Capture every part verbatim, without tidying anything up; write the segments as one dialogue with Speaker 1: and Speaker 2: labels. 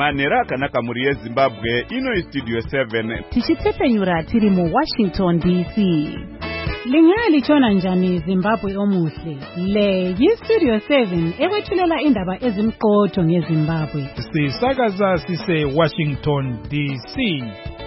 Speaker 1: Manera akanaka muri yeZimbabwe ino iStudio seven.
Speaker 2: Tichitepfenyura tiri mu Washington D C.
Speaker 3: Lingaya lichona njani Zimbabwe omuhle. Le yiStudio seven ekwethulela indaba ezimqotho ngeZimbabwe.
Speaker 4: Sisakaza sise Washington D C.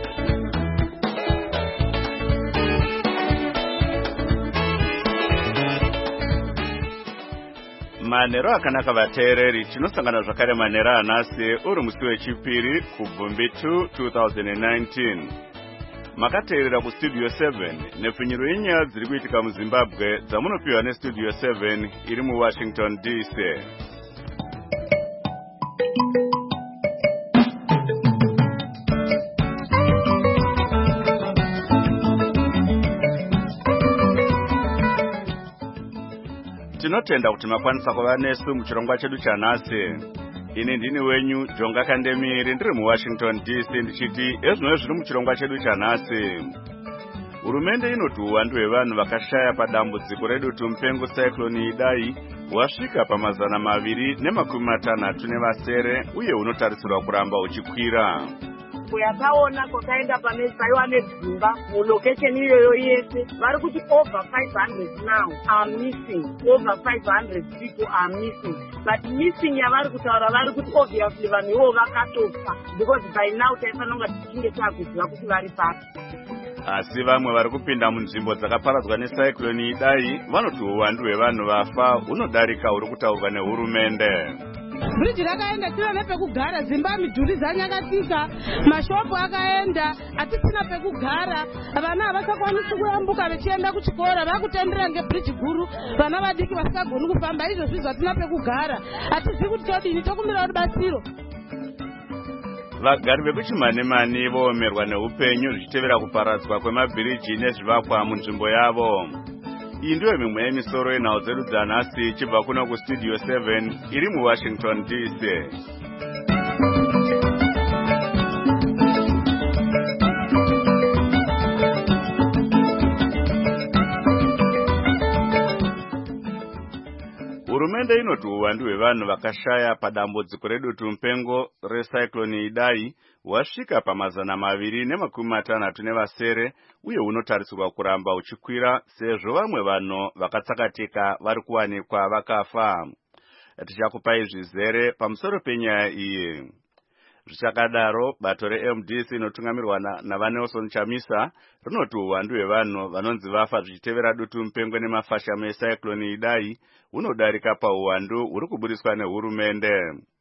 Speaker 1: Manero akanaka vateereri tinosangana zvakare manera anasi uri musi wechipiri kuBvumbitu two thousand nineteen. Makateerera kuStudio seven nepfinyiro yenyaya dziri kuitika muZimbabwe dzamunopiwa neStudio seven iri muWashington D C. Tinotenda kuti makwanisa kuva nesu muchirongwa chedu chanhasi. Ini ndini wenyu Jonga Kandemiri ndiri muWashington D C ndichiti ezvino zviri muchirongwa chedu chanhasi. Hurumende inoti uwandu hwevanhu vakashaya padambudziko redutu mupengo cyclone Idai wasvika pamazana maviri nemakumi matanhatu nevasere uye unotarisirwa kuramba uchikwira.
Speaker 5: Yakaona kwakaenda panesaiwa nedzimba mulocation iyoyo yese vari kuti over five hundred now are missing. Over five hundred people are missing, but missing yavari kutaura vari kuti obviously vanhu ivo vakatofa because by now taifanira kuti tichinge takuziva kuti vari papi.
Speaker 1: Asi vamwe vari kupinda munzvimbo dzakaparadzwa necyclone Idai vanoti uwandu hwevanhu vafa hunodarika huri kutaurwa nehurumende.
Speaker 6: Bridge rakaenda tira nepekugara, dzimba midhuri dzanyakatika, mashopu akaenda, hatisina pekugara, vana havasakwanisi kuyambuka vachienda kuchikora, vakutendera ngebridge guru, vana vadiki vasingagoni kufamba, izvozvi zvatina pekugara, hatizivi kuti todini, tokumbira rubatsiro.
Speaker 1: Vagari vekuchiManemane voomerwa neupenyu zvichitevera kuparadzwa kwemabhiriji nezvivakwa munzvimbo yavo. Iyi ndiyo mimwe yemisoro yenhau dzedu dzanhasi ichibva kuno kuStudio seven iri muWashington D C. Hurumende inoti uwandu hwevanhu vakashaya padambudziko redutu mupengo recyclone Idai wasvika pamazana maviri nemakumi matanhatu nevasere uye unotarisirwa kuramba uchikwira sezvo vamwe vanhu vakatsakatika vari kuwanikwa vakafa. Tichakupai zvizere pamusoro penyaya iyi. Zvichakadaro, bato reM D C inotungamirwa naVanelson Chamisa rinoti uwandu hwevanhu vanonzi vafa zvichitevera dutu mupengo nemafashamo ecyclone Idai unodarika pauwandu huri kubudiswa nehurumende.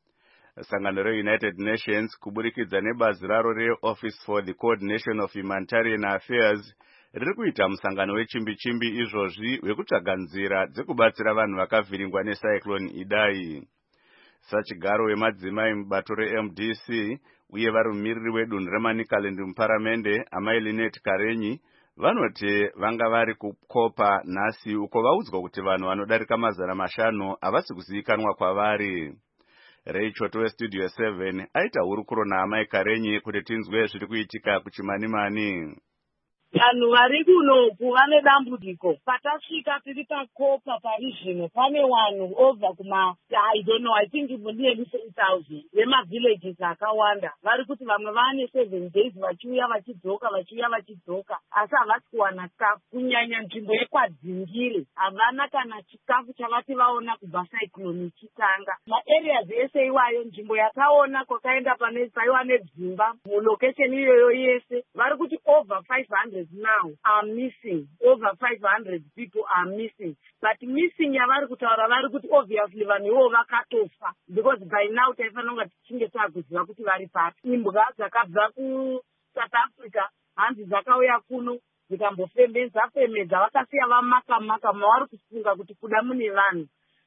Speaker 1: Sangano reUnited Nations kuburikidza nebazi raro reOffice for the Coordination of Humanitarian Affairs riri kuita musangano wechimbi-chimbi izvozvi wekutsvaga nzira dzekubatsira vanhu vakavhiringwa necyclone Idai. Sachigaro wemadzimai mubato reM D C uye vari mumiriri wedunhu reManicaland muparamende amai Lynette Karenyi vanoti vanga vari kukopa nhasi uko vaudzwa kuti vanhu vanodarika mazana mashanu havasi kuzivikanwa kwavari. Reichoto weStudio seven aita hurukuro naamai Karenyi kuti tinzwe zviri kuitika kuchiManimani.
Speaker 5: Vanhu vari kunoku vane dambudziko. Patasvika tiri pakopa parizvino pane vanhu over kuma I don't know, I think nearly seven thousand vemavillages akawanda. Vari kuti vamwe vane seven days vachiuya vachidzoka vachiuya vachidzoka asi havasi kuwana chikafu. Kunyanya nzvimbo yekwadzingire havana kana chikafu chavati vaona kubva cyclone ichitanga. Maareas ese iwayo nzvimbo yakaona kwakaenda panesaiwa nedzimba mulocation iyoyo yese vari kuti over five hundred now are missing. Over five hundred people are missing, but missing yavari kutaura vari kuti obviously vanhu ivo vakatofa because by now taifanira kuti tichinge takuziva kuti vari papi. Imbwa dzakabva kuSouth Africa hanzi dzakauya kuno dzikambofemedza femedza vakasiya vamaka-maka mavari kufunga kuti kuda mune vanhu.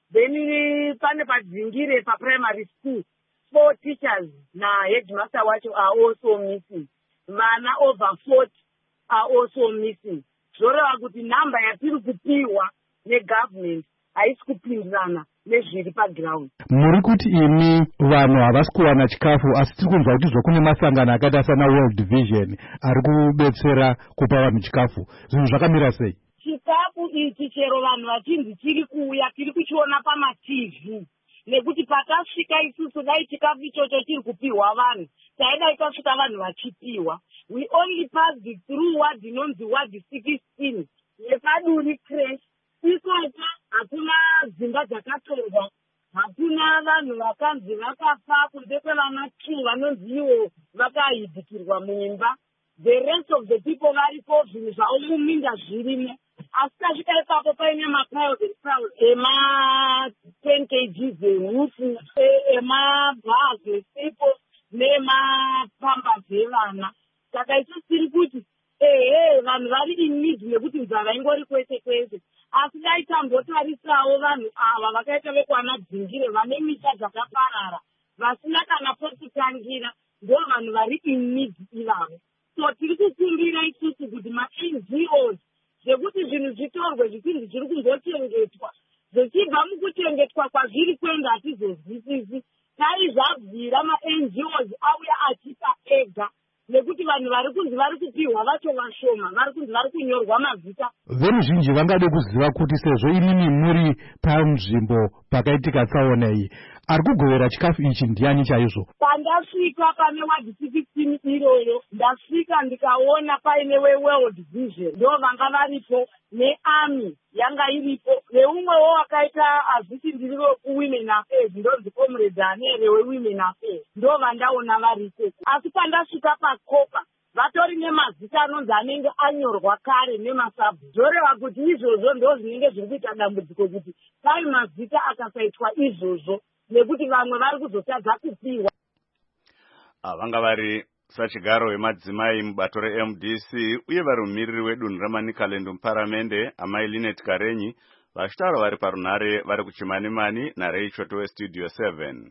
Speaker 5: Then pane padzingire paprimary school four teachers naheadmaster wacho are also missing. Vana over forty are also missing. Zvoreva kuti namba yatiri kupiwa negovernment haisi kupindirana nezviri paground.
Speaker 4: Muri kuti imi vanhu havasi kuwana chikafu asi tiri kunzwa kuti zvakune masangano akaita sana World Vision ari kubetsera kupa vanhu chikafu. Zvinhu zvakamira sei?
Speaker 5: Chikafu ichi chero vanhu vachinzi chiri kuuya tiri kuchiona pama T V nekuti patasvika isusu dai chikafu ichocho chiri kupiwa vanhu taidai tasvika vanhu vachipiwa. We only passed through ward inonzi ward sixteen yepaduri crash. Ikoko hakuna dzimba dzakatorwa, hakuna vanhu vakanzi vakafa kunze kwevana two vanonzi ivo vakahidhikirwa muimba. The rest of the people varipo zvinhu zvavo muminda zvirimo. Asi tasvika ipapo paine maprivate crowd ema ten kgs ehufu, emabhazi esipo nemapambazi evana. Saka isu tiri kuti ehe vanhu vari in need nekuti nzara ingori kwese kwese. Asi dai tambotarisawo vanhu ava vakaita vekwana Dzingire vane misha dzakaparara vasina kana pokutangira, ndo vanhu vari in need ivavo. So tiri kukumbira isusu kuti ma-N G Os zvekuti zvinhu zvitorwe zvichinzi zviri kungochengetwa, zvichibva mukuchengetwa kwazviri kwenda hatizozwisisi. Dai zvabvira ma-N G Os auya achipa ega, nekuti vanhu vari kunzi vari kupiwa vacho vashoma, vari kunzi vari kunyorwa mazita.
Speaker 4: Veruzhinji vangade kuziva kuti sezvo inini muri panzvimbo pakaitika tsaona iyi, ari kugovera chikafu ichi ndiani chaizvo?
Speaker 5: Pandasvika pane ward sixteen iroyo, ndasvika ndikaona paine weWorld Vision ndo vanga varipo, neArmy yanga iripo, neumwewo wakaita azviti ndiri weWomen Affairs ndonzi Comrade Anere weWomen Affairs, ndo vandaona varipo. Asi pandasvika pakopa vatori nemazita anonzi anenge anyorwa kare nemasabu, zvoreva kuti izvozvo ndo zvinenge zviri kuita dambudziko kuti pai mazita akasaitwa izvozvo, nekuti vamwe vari kuzotadza kupiwa.
Speaker 1: Vanga vari sachigaro wemadzimai mubato re-M D C uye vari mumiriri wedunhu raManicaland muparamende amai Linet Karenyi vachitaura vari parunhare vari kuChimanimani naRay Choto weStudio seven.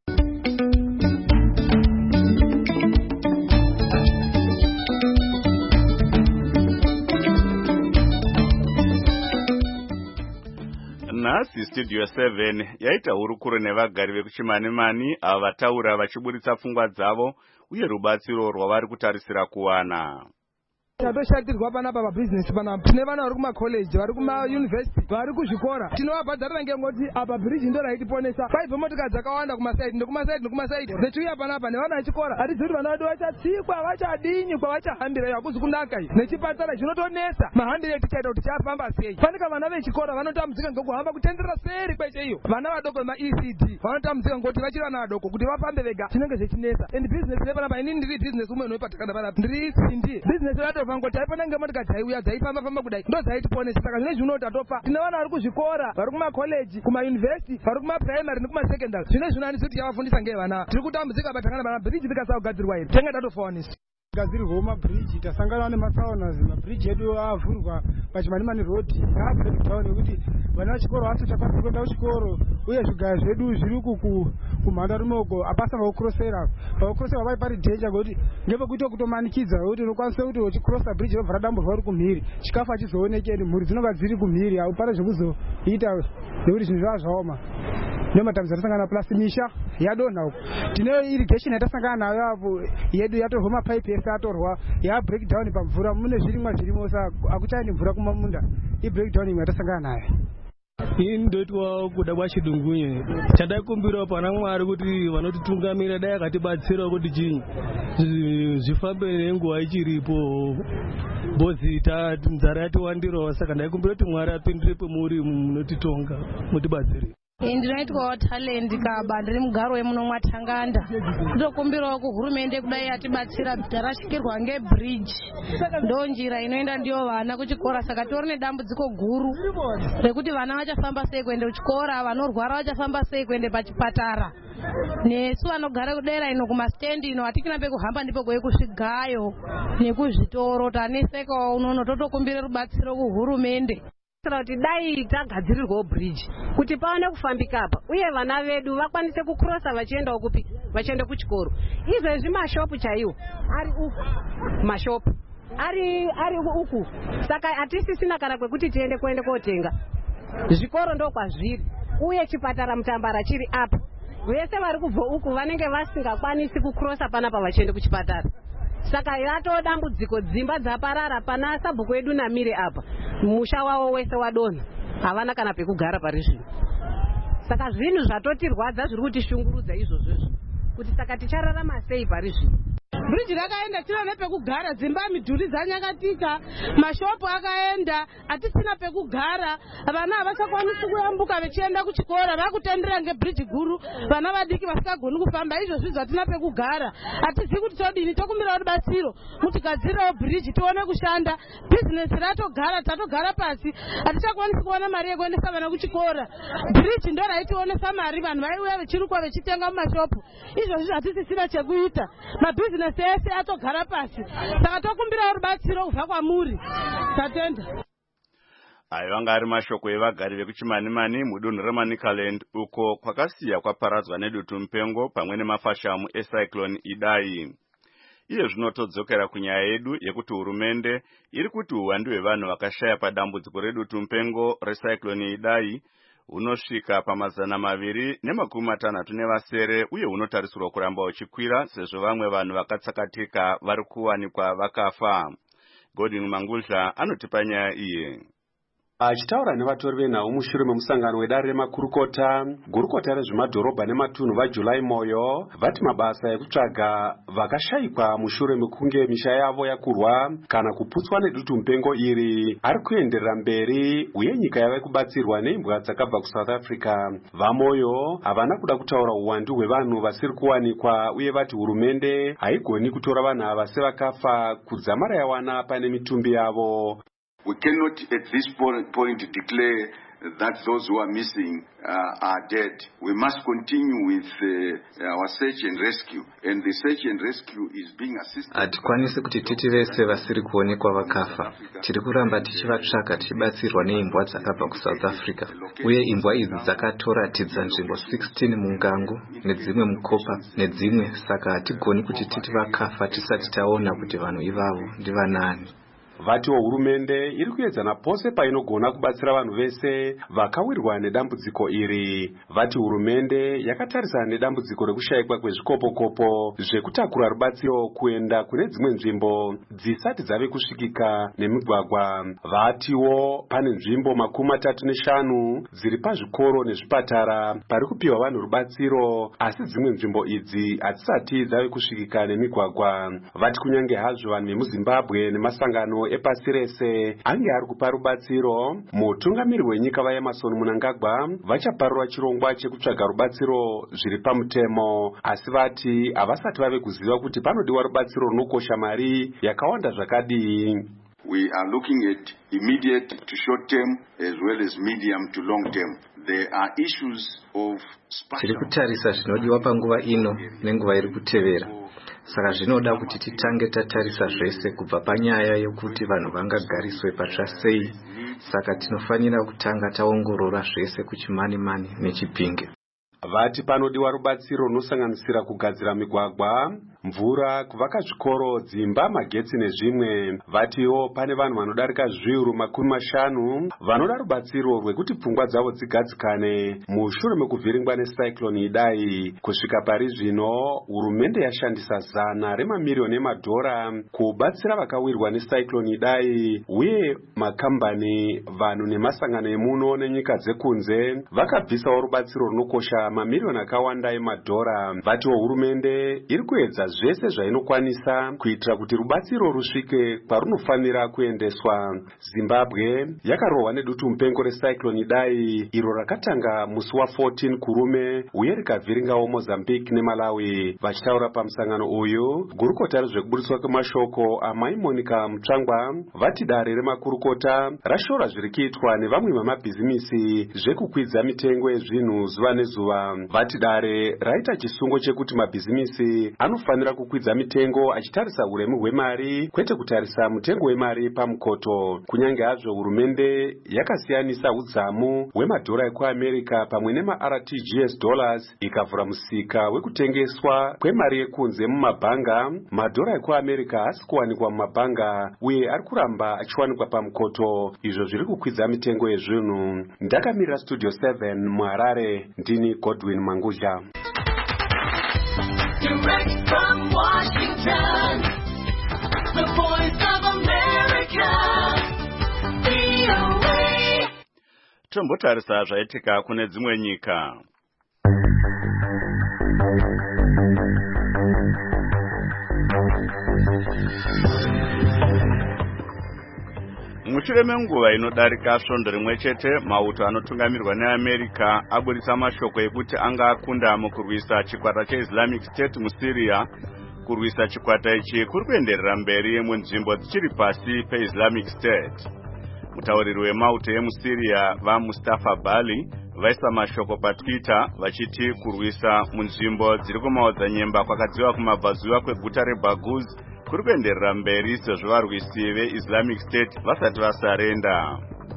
Speaker 1: Nhasi Studio seven yaita hurukuro nevagari vekuChimanimani ava vataura vachiburitsa pfungwa dzavo uye rubatsiro rwavari kutarisira kuwana.
Speaker 7: Tatoshatirwa panapa pabhizinesi panapa, tine vana vari kumakoleji, vari kumayunivhesiti, vari kuzvikora, tinovabhadharira ngengoti apa bhiriji ndo raitiponesa. Paibva motika dzakawanda kumasaidi nekumasaidi nekumasaidi nechiuya panapa nevana vechikora, hatizivi kuti vana vedu vachatsikwa vachadini kwavachahambira hakuzi kunaka iyi. Nechipatara zvinotonesa mahambire tichaita kuti chafamba sei. Fanika vana vechikora vanotambudzika ngekuhamba kutenderera seri kweshe iyo. Vana vadoko vema-E C D vanotambudzika ngekuti vachiri vana vadoko kuti vafambe vega chinenge zvechinesa. And bhizinesi nepanapa inini ndiri bhizinesi umwe unoipatakana panapa ndiri Sindi. Bhizinesi yato ngoti aipona ngemotika dzaiuya dzaifamba famba kudai ndo dzaitiponesa. Saka zvine zvino tatofa. Tine vana vari kuzvikora, vari kumakoleji, kumayunivhesiti, vari kumapuraimari nekumasekendari. Zvine zvino handisi kuti yavafundisa ngevana. Tiri kutambudzika patakana pana bhiriji vikasagadzirwa iri. Tenga tatofawanisa. Gadzirwa mabhiriji tasangana nematsaona, mabhiriji edu avhurwa paChimanimani road abreakdown nekuti vana vechikoro vasati vakwanisa kuenda kuchikoro uye zvigaya zvedu zviri kuku kumhanda rumoko apasa vakukrosera vakukrosera vai pari danger kuti ngepekuita kutomanikidza kuti unokwanisa kuti uchikrosa bridge wobvara dambo rwari kumhiri chikafu hachizoonekeni, mhuri dzinonga dziri kumhiri haupari zvekuzoita nekuti zvinhu zvava zvaoma. Nematambudziko atasangana plus misha yadonha uko. Tine irrigation yatasangana nayo apo yedu yatorwa mapaipi ese atorwa ya breakdown pamvura, mune zvirimwa zvirimo saka akuchaini mvura kumamunda. I breakdown imwe yatasangana nayo.
Speaker 8: Ini ndoitwa kuda kwachidungunye chandaikumbira pana Mwari kuti vanotitungamira dai akatibatsira kuti chinyi zvifambe nenguva ichiripo bozita nzara yatiwandirawo. Saka ndaikumbira kuti Mwari apindure pemuri munotitonga mutibatsire.
Speaker 6: Ndinoitwawo talent kaba ndiri mugaro wemuno mwaTanganda. Ndokumbirawo kuhurumende kudai yatibatsira tarashikirwa ngebridge. Ndo njira inoenda ndiyo vana kuchikora, saka tori nedambudziko guru rekuti vana vachafamba sei kuende kuchikora, vanorwara vachafamba sei kuende pachipatara. Nesu vanogara kudera ino kumastendi ino hatikina pekuhamba ndipo kwei kuzvigayo nekuzvitoro tanesekawo unono. Totokumbira rubatsiro kuhurumende kuti dai tagadzirirwawo bridge kuti paone kufambika apa uye vana vedu vakwanise kukrosa vachiendawo kupi vachienda kuchikoro. Izvezvi mashopu chaiwo ari uku, mashopu ari ari uku, saka hatisisina kana kwekuti tiende kuende kotenga. Zvikoro ndo kwazviri uye chipatara Mutambara chiri apa. Vese vari kubva uku vanenge vasingakwanisi kukrosa panapa vachiende kuchipatara. Saka yato dambudziko, dzimba dzaparara pana sabhuku edu namire apa. Musha wavo wese wadonha, havana kana pekugara pari zvino.
Speaker 9: saka zvinhu zvatotirwadza zviri kutishungurudza izvozvo kuti saka tichararama sei pari zvino.
Speaker 6: Bridge rakaenda tina nepekugara, dzimba midhuri dzanyakatika, mashopu akaenda, hatisina pekugara, vana havachakwanisi kuyambuka vachienda kuchikora, vakutendera ngebridge guru, vana vadiki vasikagoni kufamba, izvozvi hatina pekugara. Hatizivi kuti todini, tokumbira rubatsiro kuti gadzirewo bridge tione kushanda, business ratogara, tatogara pasi, hatichakwanisi kuona mari yekuendesa vana kuchikora. Bridge ndo raitionesa mari, vanhu vaiuya vachirukwa vachitenga mumashopu, izvozvi hatisisina chekuita. Mabusiness ese atogara pasi, saka tokumbira rubatsiro kubva kwamuri. Tatenda.
Speaker 1: Ayo vanga ari mashoko evagari vekuchimanimani mudunhu reManicaland uko kwakasiya kwaparadzwa nedutu mupengo pamwe nemafashamu ecyclone Idai. Iye zvinotodzokera kunyaya yedu yekuti hurumende iri kuti uwandu hwevanhu vakashaya padambudziko redutu mupengo recyclone Idai unosvika pamazana maviri nemakumi matanhatu nevasere uye unotarisirwa kuramba uchikwira sezvo vamwe vanhu vakatsakatika vari kuwanikwa vakafa. Godwin Mangudla anotipa nyaya iye.
Speaker 10: Achitaura nevatori venhau mushure memusangano wedare remakurukota, gurukota rezvemadhorobha nematunhu vaJuly Moyo vati mabasa ekutsvaga vakashayikwa mushure mekunge misha yavo yakurwa kana kuputswa nedutu mupengo iri ari kuenderera mberi uye nyika yava kubatsirwa neimbwa dzakabva kuSouth Africa. VaMoyo havana kuda kutaura uwandu hwevanhu vasiri kuwanikwa uye vati hurumende haigoni kutora vanhu ava sevakafa kudzamara yawana pane mitumbi yavo.
Speaker 11: We cannot at this point declare that those who are missing uh, are dead. We must continue with uh, our search and rescue, and the search and rescue is being assisted.
Speaker 12: Hatikwanisi kuti titi vese vasiri kuonekwa vakafa. Tiri kuramba tichivatsvaka tichibatsirwa neimbwa dzakabva kuSouth Africa. Uye imbwa idzi dzakatoratidza nzvimbo sixteen mungango nedzimwe mukopa nedzimwe, saka hatigoni kuti titi vakafa tisati taona kuti vanhu ivavo ndivanani.
Speaker 10: Vatiwo hurumende iri kuedzana pose painogona kubatsira vanhu vese vakawirwa nedambudziko iri. Vati hurumende yakatarisana nedambudziko rekushayikwa kwezvikopokopo zvekutakura rubatsiro kuenda kune dzimwe nzvimbo dzisati dzave kusvikika nemigwagwa. Vatiwo pane nzvimbo makumi matatu neshanu dziri pazvikoro nezvipatara pari kupiwa vanhu rubatsiro, asi dzimwe nzvimbo idzi hadzisati dzave kusvikika nemigwagwa. Vati kunyange hazvo vanhu vemuZimbabwe nemasangano epasi rese ange ari kupa rubatsiro, mutungamiri wenyika vaEmmerson Mnangagwa vachaparura chirongwa chekutsvaga rubatsiro zviri pamutemo, asi vati havasati vave kuziva kuti panodiwa rubatsiro runokosha mari yakawanda zvakadii.
Speaker 11: We are looking at immediate to short term as well as medium to long term. There are issues of
Speaker 12: tiri kutarisa zvinodiwa panguva ino nenguva iri kutevera. Saka zvinoda kuti titange tatarisa zvese kubva panyaya yokuti vanhu vangagariswe patsva sei. Saka tinofanira kutanga taongorora zvese kuchimanimani nechipinge.
Speaker 10: Vati panodiwa rubatsiro runosanganisira kugadzira migwagwa, mvura, kuvaka zvikoro, dzimba, magetsi nezvimwe. Vatiwo pane vanhu vanodarika zviuru makumi mashanu vanoda rubatsiro rwekuti pfungwa dzavo dzigadzikane mushure mekuvhiringwa necyclone Idai. Kusvika pari zvino hurumende yashandisa zana remamirioni emadhora kubatsira vakawirwa necyclone Idai, uye makambani, vanhu nemasangano emuno nenyika dzekunze vakabvisawo rubatsiro runokosha mamirioni akawanda emadhora. Vatiwo hurumende iri kuedza zvese zvainokwanisa kuitira kuti rubatsiro rusvike kwarunofanira kuendeswa. Zimbabwe yakarohwa nedutu mupengo recyclone Idai iro rakatanga musi wa14 kurume uye rikavhiringawo Mozambique neMalawi. Vachitaura pamusangano uyu, gurukota rezvekuburitswa kwemashoko amai Monica Mutsvangwa vati dare remakurukota rashora zviri kuitwa nevamwe vamabhizimisi zvekukwidza mitengo yezvinhu zuva nezuva. Vati dare raita chisungo chekuti mabhizimisi anofanira kukwidza mitengo achitarisa uremu hwemari kwete kutarisa mutengo wemari pamukoto. Kunyange hazvo hurumende yakasiyanisa udzamu hwemadhora ekuAmerica pamwe nemaR T G S dollars ikavhura musika wekutengeswa kwemari yekunze mumabhanga, madhora ekuAmerica hasi kuwanikwa mumabhanga uye ari kuramba achiwanikwa pamukoto, izvo zviri kukwidza mitengo yezvinhu. Ndakamirira Studio seven muHarare, ndini Godwin Mangudla.
Speaker 13: Direct from Washington, the voice of America, V O A.
Speaker 1: tombotarisa zvaitika kune dzimwe nyika. Mushure menguva inodarika svondo rimwe chete, mauto anotungamirwa neAmerica aburisa mashoko ekuti anga akunda mukurwisa chikwata cheIslamic State muSyria. Kurwisa chikwata ichi kuri kuenderera mberi munzvimbo dzichiri pasi peIslamic State. Mutauriri wemauto emuSyria vaMustafa Bali vaisa mashoko paTwitter vachiti kurwisa munzvimbo dziri kumaodzanyemba kwakadziva kumabvazuva kweguta reBaguz kuri kuenderera mberi sezvo varwisi veIslamic State vasati vasarenda.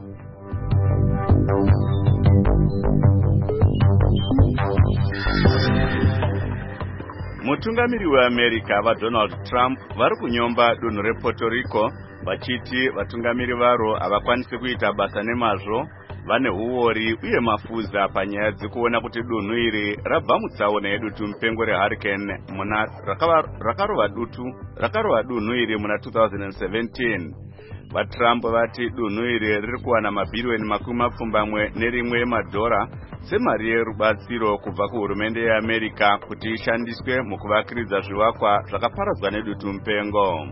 Speaker 1: Mutungamiri weAmerica vaDonald Trump vari kunyomba dunhu rePuerto Rico vachiti vatungamiri varo havakwanisi kuita basa nemazvo, vane huori uye mafuza panyaya dzekuona kuti dunhu iri rabva mutsaona yedutu mupengo reHurricane muna rakarova dutu rakarova dunhu iri muna two thousand seventeen. VaTrump vati dunhu iri riri kuwana mabhirioni makumi mapfumbamwe nerimwe emadhora semari yerubatsiro kubva kuhurumende yeAmerica kuti ishandiswe mukuvakiridza zvivakwa zvakaparadzwa nedutu mupengo.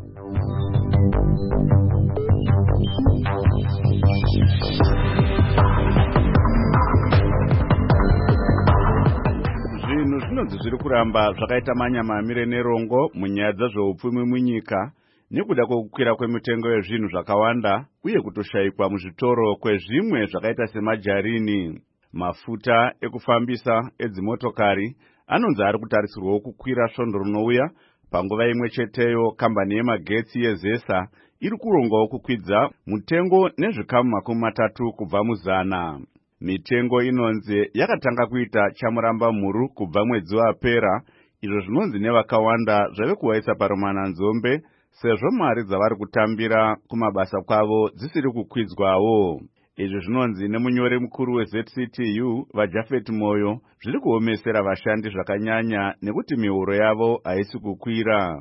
Speaker 1: Zvinhu zvinonzi zviri kuramba zvakaita manyama amire nerongo munyaya dzezveupfumi munyika nekuda kwekukwira kwemitengo yezvinhu zvakawanda uye kutoshayikwa muzvitoro kwezvimwe zvakaita semajarini. Mafuta ekufambisa edzimotokari anonzi ari kutarisirwawo kukwira svondo rinouya. Panguva imwe cheteyo kambani yemagetsi yeZesa iri kurongawo kukwidza mutengo nezvikamu makumi matatu kubva muzana. Mitengo inonzi yakatanga kuita chamuramba mhuru kubva mwedzi wapera, izvo zvinonzi nevakawanda zvave kuwaisa parumananzombe sezvo mari dzavari kutambira kumabasa kwavo dzisiri kukwidzwawo. Izvi zvinonzi nemunyori mukuru weZ C T U vaJafet Moyo zviri kuomesera vashandi zvakanyanya nekuti mihoro yavo haisi kukwira.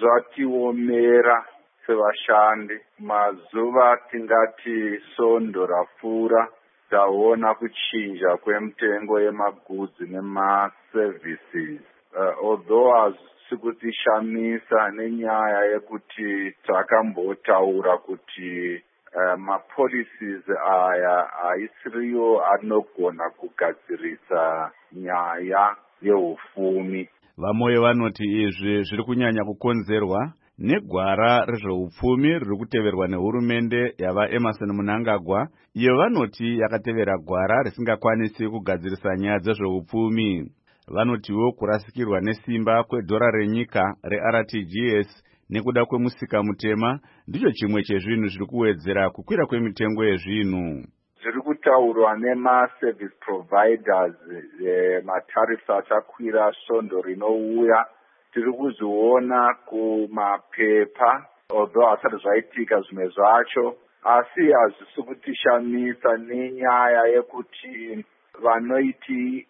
Speaker 14: Zvatiomera sevashandi, mazuva tingati svondo rapfuura taona kuchinja kwemitengo yemagudzi nemaservices. Uh, although hazisi kutishamisa nenyaya yekuti takambotaura kuti Uh, mapolicies aya haisiriyo anogona kugadzirisa nyaya yeupfumi.
Speaker 1: Vamoyo vanoti izvi zviri kunyanya kukonzerwa negwara rezveupfumi riri kuteverwa nehurumende yava Emerson Mnangagwa, iyo vanoti yakatevera gwara risingakwanisi kugadzirisa nyaya dzezveupfumi. Vanotiwo kurasikirwa nesimba kwedhora renyika reR T G S nekuda kwemusika mutema ndicho chimwe chezvinhu zviri kuwedzera kukwira kwemitengo yezvinhu.
Speaker 14: Zviri kutaurwa nemaservice providers, e, matarifu achakwira svondo rinouya. Tiri kuzviona kumapepa, although hasati zvaitika zvimwe zvacho, asi hazvisi kutishamisa nenyaya yekuti vanoiti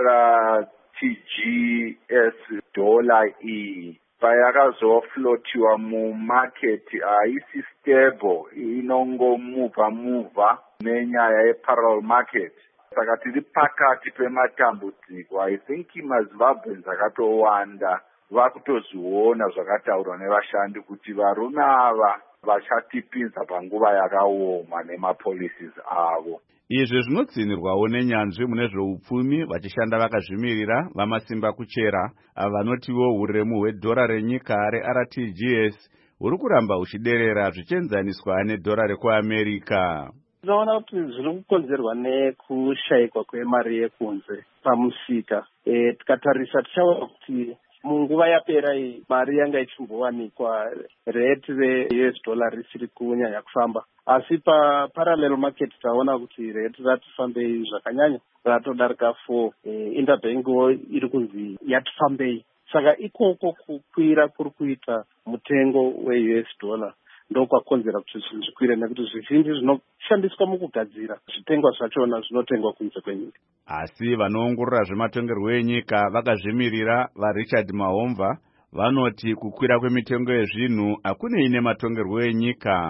Speaker 14: R T G S dollar iyi payakazoflotiwa mumaketi haisi stable, inongomuvha muvha nenyaya yeparallel market. Saka tiri pakati pematambudziko. I think maZimbabweans akatowanda vakutozviona zvakataurwa nevashandi kuti varume ava vachatipinza panguva yakaoma nemapolicies avo.
Speaker 1: Izvi zvinotsinirwawo nenyanzvi mune zveupfumi vachishanda vakazvimirira vamasimba kuchera vanotiwo uremu hwedhora renyika reR T G S huri kuramba huchiderera zvichienzaniswa nedhora rekuAmerica.
Speaker 15: Tinoona kuti zviri kukonzerwa nekushayikwa kwemari yekunze pamusika. E, tikatarisa tichaona kuti munguva yapera iyi mari yanga ichimbowanikwa rate re-U S dollar risiri kunyanya kufamba, asi paparallel market taona kuti rate ratifambei zvakanyanya, ratodarika four. E, Interbank iri kunzi yatifambei. Saka ikoko kukwira kuri kuita mutengo we-U S dollar ndokwakonzera kuti zvinhu zvikwire, nekuti zvizhinji zvinoshandiswa mukugadzira zvitengwa zvachona zvinotengwa kunze kwenyika.
Speaker 1: Asi vanoongorora zvematongerwo enyika vakazvimirira vaRichard Mahomva vanoti kukwira kwemitengo yezvinhu hakunei nematongerwo enyika.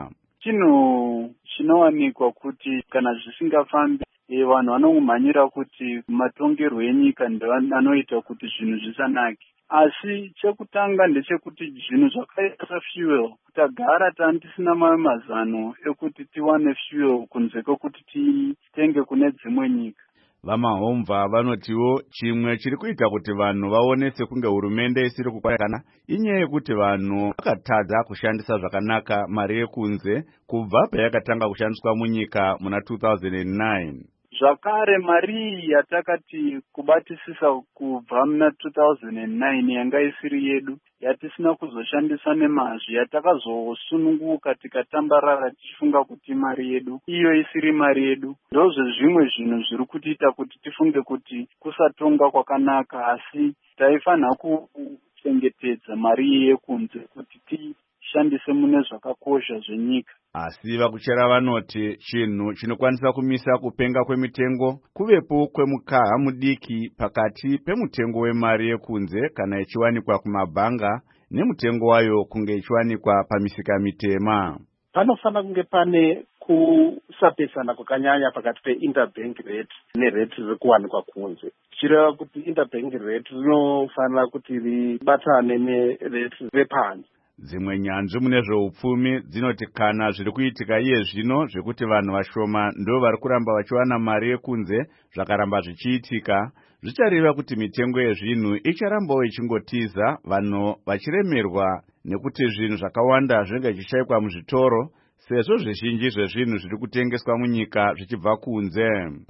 Speaker 16: chinhu chinowanikwa kuti kana zvisingafambi e, vanhu vanongomhanyira kuti matongerwo enyika ndo anoita kuti zvinhu zvisanake. Asi chekutanga ndechekuti zvinhu zvakaita fuel tagara tani tisina mamwe mazano ekuti tiwane fuel kunze kwekuti titenge kune dzimwe nyika.
Speaker 1: Vamahomva vanotiwo chimwe chiri kuita kuti vanhu vaone sekunge hurumende isiri kukwana inyaya yekuti vanhu vakatadza kushandisa zvakanaka mari yekunze kubva payakatanga kushandiswa munyika muna two thousand nine.
Speaker 16: Zvakare mari yatakati kubatisisa kubva muna two thousand nine yanga isiri yedu yatisina kuzoshandisa nemazvi yatakazosununguka tikatambarara tichifunga kuti mari yedu iyo isiri mari yedu. Ndozve zvimwe zvinhu zviri kutiita kuti tifunge kuti kusatonga kwakanaka, asi taifanira kuchengetedza mari yekunze kuti tishandise mune zvakakosha zvenyika.
Speaker 1: Asi vakuchera vanoti chinhu chinokwanisa kumisa kupenga kwemitengo kuvepo kwemukaha mudiki pakati pemutengo wemari yekunze kana ichiwanikwa kumabhanga nemutengo wayo kunge ichiwanikwa pamisika mitema.
Speaker 15: Panofanira kunge pane kusapesana kwakanyanya pakati pe-interbank rate nerate riri kuwanikwa kunze. Tichireva kuti interbank rate rinofanira kuti ribatane nerate repanze.
Speaker 1: Dzimwe nyanzvi mune zveupfumi dzinoti kana zviri kuitika iye zvino zvekuti vanhu vashoma ndo vari kuramba vachiwana mari yekunze zvakaramba zvichiitika, zvichareva kuti mitengo yezvinhu icharambawo ichingotiza, vanhu vachiremerwa nekuti zvinhu zvakawanda zvinenge zvichishayikwa muzvitoro sezvo zvizhinji zvezvinhu zviri kutengeswa munyika zvichibva kunze.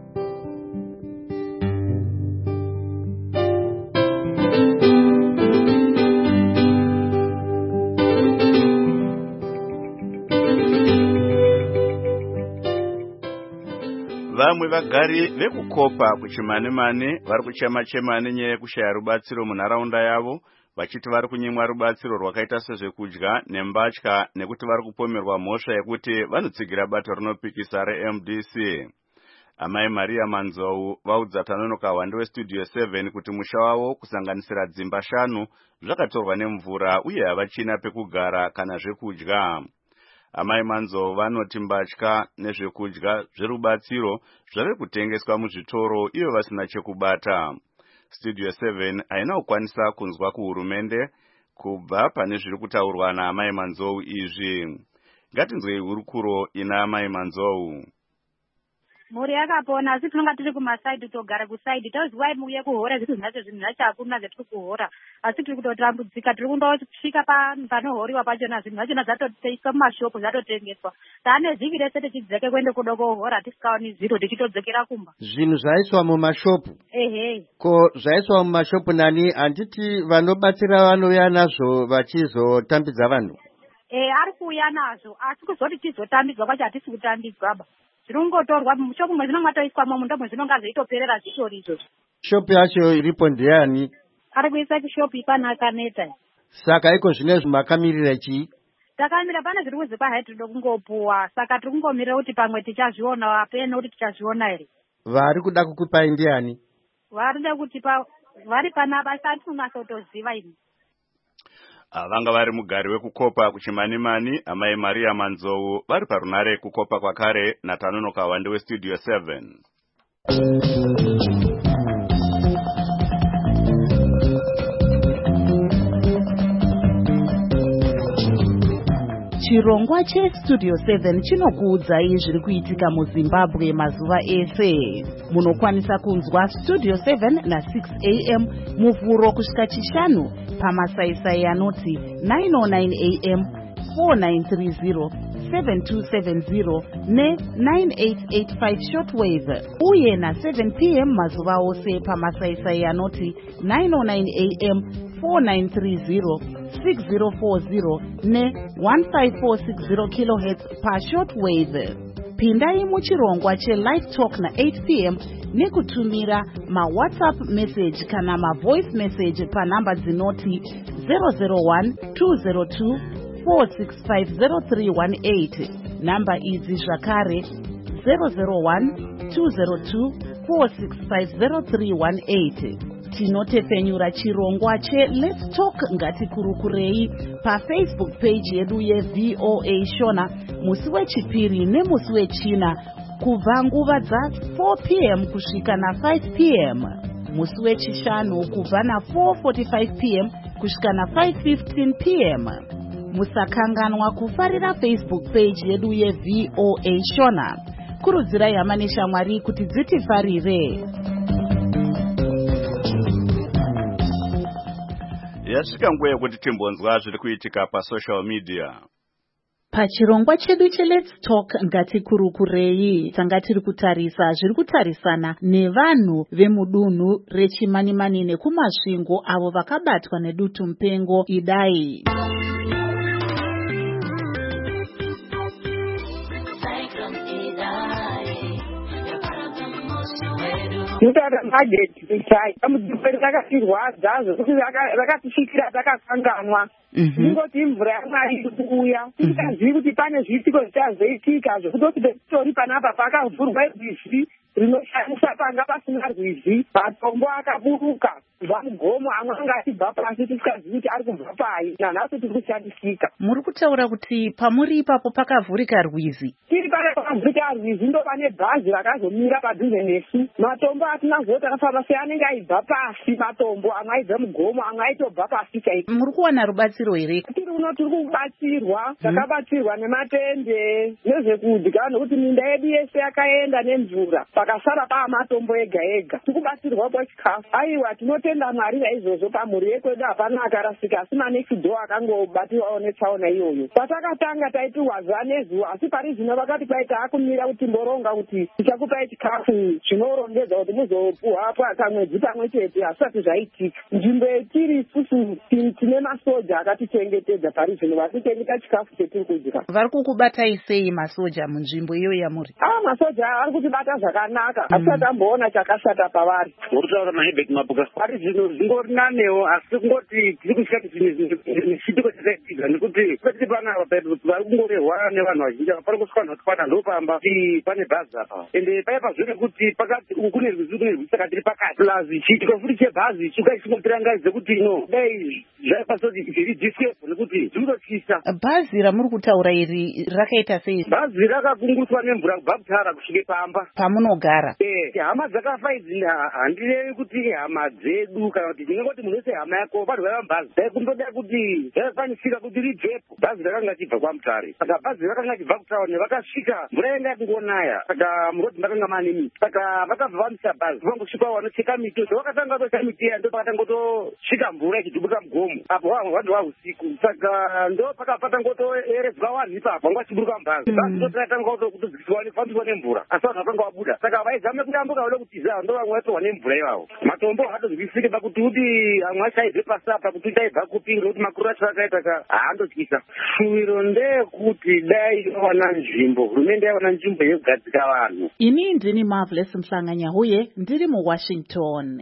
Speaker 1: Vamwe vagari vekukopa kuchimane-mane vari kuchema-chema nenyaya yekushaya rubatsiro munharaunda yavo, vachiti vari kunyimwa rubatsiro rwakaita sezvekudya nembatya nekuti vari kupomerwa mhosva yekuti vanotsigira bato rinopikisa re-M D C. Amai Maria Manzou vaudza Tanonoka Hwande weStudio seven kuti musha wavo kusanganisira dzimba shanu zvakatorwa nemvura uye havachina pekugara kana zvekudya. Amai Manzou vanoti mbatya nezvekudya zverubatsiro zvave kutengeswa muzvitoro iyo vasina chekubata. Studio seven haina kukwanisa kunzwa kuhurumende kubva pane zviri kutaurwa naamai Manzou izvi. Ngatinzwei hurukuro ina amai Manzou.
Speaker 17: Mhuri yakapona, asi tinonga tiri kumasaidi togara kusaidi toziwai muuye kuhora zvitu zvacho zvinhu zvacho hakuna zvetiri kuhora, asi tiri kutotambudzika, tiri kundosvika panohoriwa pachona zvinhu zvachona zvatoiswa mumashopu zvatotengeswa. Taane vhiki rese tichidzeke kuende kuda kuhora tisikaoni zviro tichitodzokera kumba.
Speaker 18: Zvinhu zvaiswa mumashopu.
Speaker 17: Ehe.
Speaker 18: Ko zvaiswa mumashopu nani handiti vanobatsira vanouya nazvo vachizotambidza vanhu?
Speaker 17: Eh, ari kuuya nazvo, asi kuzoti tizotambidzwa kwacho hatisi kutambidzwa ba. Zvinongotorwa mushopu mwezvinonga toiswamo mundo mwezvinonga zveitoperera zvitori izvozvo.
Speaker 18: Shopu yacho iripo ndeyani?
Speaker 17: Ari kuisa kushopu ipana Kaneta.
Speaker 18: Saka iko zvinezvi makamirira chii?
Speaker 17: Takamira pane zviri kuzi kwahai tiri kungopuwa, saka tiri kungomirira kuti pamwe tichazviona apeno kuti tichazviona here.
Speaker 18: Vari kuda kukupai ndiyani?
Speaker 17: Vari kuda kuti pa vari pana basa atisingasotoziva ini.
Speaker 1: Vanga vari mugari wekukopa kuchimani-mani, amai Maria Manzou vari parunare kukopa kwakare naTanonoka Hwande weStudio seven.
Speaker 2: Chirongwa cheStudio seven chinokuudzai zviri kuitika muZimbabwe mazuva ese. Munokwanisa kunzwa Studio seven na six a m muvhuro kusvika chishanu pamasaisai anoti nine oh nine a m, four nine three zero, seven two seven zero ne nine eight eight five shortwave, uye na seven p m mazuva ose pamasaisai anoti nine oh nine a m, four nine three zero, six zero four zero ne one five four six zero kilohertz pa shortwave. Pindai muchirongwa cheLive Talk na eight p m nekutumira ma WhatsApp message kana ma voice message pa namba dzinoti zero zero one two zero two four six five zero three one eight. Namba idzi zvakare zero zero one two zero two four six five zero three one eight. tinotepfenyura chirongwa cheLet's Talk Ngatikurukurei paFacebook page yedu yeV O A Shona musi wechipiri nemusi wechina kubva nguva dza four p m kusvika na five p m musi wechishanu kubva na four forty-five p m kusvika na five fifteen p m musakanganwa kufarira Facebook page yedu yeV O A Shona. Kurudzirai hama neshamwari kuti dzitifarire.
Speaker 1: Yasvika nguva yekuti timbonzwa zviri kuitika pasocial media.
Speaker 2: Pachirongwa chedu cheLet's Talk Ngatikurukurei tanga tiri kutarisa zviri kutarisana nevanhu vemudunhu rechimanimani nekumasvingo avo vakabatwa nedutu mupengo idai.
Speaker 5: Mutara mageti kuchai amudiperi rakasirwadza zvokuti rakatisvikira takakanganwa ndingoti mvura yaMwari kuuya tisingazivi kuti pane zviitiko zvichazoitika zvokuti tori panapa pakavhurwa rwizi rinoshandisa panga pasina rwizi matombo akaburuka kubva mugomo amwe anga achibva pasi tisingazivi kuti ari kubva pai nanhasi tiri kushandisika.
Speaker 2: Muri kutaura kuti pamuri ipapo pakavhurika rwizi?
Speaker 5: Tiri pane pakavhurika rwizi ndo pane bhazi rakazomira padhuze nesu. Matombo atina zoti akafamba sei anenge aibva pasi, matombo amwe aibva mugomo amwe aitobva pasi chaipo.
Speaker 2: Muri kuwana rubatsiro here?
Speaker 5: Tiri uno tiri kubatsirwa, takabatsirwa nematende nezvekudya nokuti minda yedu yese yakaenda nemvura pakasara paa matombo ega ega. Tiri kubatsirwa pachikafu. Aiwa tinotenda Mwari naizvozvo pamhuri yekwedu hapana akarasika asi manext door akangobatiwawo netsaona iyoyo. Patakatanga taiti waza nezuva asi pari zvino vakati kwai taakumira kuti mboronga kuti tichakupai chikafu chinorongedza kuti muzopuhwa pakamwedzi pamwe chete hasati zvaitika. Nzvimbo yetiri isusu tine masoja akatichengetedza pari zvino vatitengeta chikafu chetiri kudya.
Speaker 2: Vari kukubatai sei masoja munzvimbo iyo yamuri?
Speaker 5: Ah, masoja ari kutibata zvakanaka asi atamboona chakashata pavari.
Speaker 19: Muri kutaura naHebert Mapuka. Pari zvino zvingori nanewo asi kungoti tiri kusvika chitiko chakaitika nekuti kwetiri panapa vari kungorehwa nevanhu vazhinji pari kusvika nhasi pana ndopamba pane bhazi apa ende paipa zvone kuti pakati kune rwizi kune rwizi saka tiri pakati plus chiitiko futi chebhazi chikai chinotirangaridze kuti ino dai zvaipasoti zviridhiskepo nekuti zvinotyisa.
Speaker 2: Bhazi ramuri kutaura iri rakaita sei?
Speaker 19: Bhazi rakakunguswa nemvura kubva kutara kusvike pamba
Speaker 2: pamunogara.
Speaker 19: Eh, hama dzakafa idzi handirevi kuti hama dzedu kana kuti ndingoti munhu wese hama yako vanhu vaiva mubhazi dai kundoda kuti zvaifanisika kuti ribvepo. Bhazi rakanga chibva kwaMutare saka bhazi rakanga chibva kutauni vakasvika mvura yanga yakungonaya saka murodhi makanga mane miti saka vakabva vamisa bhazi vangosvikawo vanocheka miti zvavakatanga tocha miti iya ndo pakatangotosvika mvura ichidubuka mugomo apo vanhu vahusiku saka ndo pakapatangotoeredzwa vanhu ipapo vanga vachiburuka mubhazi bhazi ndotatanga kutodzikiswa nefambiswa nemvura asi vanhu vakanga vabuda saka vaizame kuyambuka vauda kutiza ndo vamwe vatorwa nemvura ivavo. Matombo hatozwisike pakuti kuti amwe achaibve pasapa kuti chaibva kupi ngekuti makuru acho akaita ka haandotyisa. Shuwiro ndeyekuti dai yawana nzvimbo hurumende yawana nzvimbo yekugadzika vanhu.
Speaker 2: Ini ndini Marvelous Mhlanganya uye ndiri muWashington.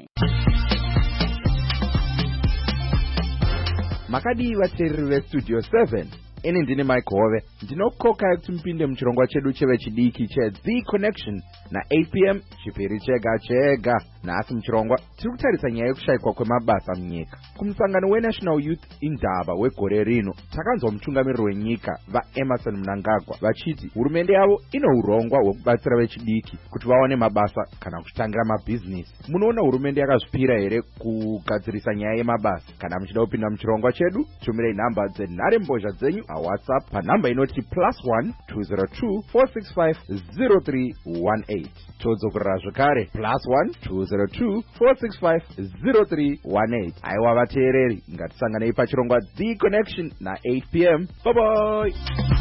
Speaker 20: Makadi vateereri veStudio seven. Ini ndini Mike Hove ndinokoka kuti mupinde muchirongwa chedu chevechidiki cheThe Connection na eight p m chipiri chega chega. Nhasi muchirongwa tiri kutarisa nyaya yekushayikwa kwemabasa munyika. Kumusangano weNational Youth Indaba wegore rino takanzwa mutungamiriri wenyika vaEmerson Mnangagwa vachiti hurumende yavo ino urongwa hwekubatsira vechidiki kuti vaone mabasa kana kuchitangira mabhizinesi. Munoona hurumende yakazvipira here kugadzirisa nyaya yemabasa? Kana muchida kupinda muchirongwa chedu tumirei nhamba dzenharembozha dzenyu paWhatsApp panhamba inoti plus one two zero two four six five zero three one eight. Todzokorera zvekare plus one two zero two four six five zero three one eight. Aiwa vateereri, ngatisanganei pachirongwa The Connection na eight p m. Bye bye.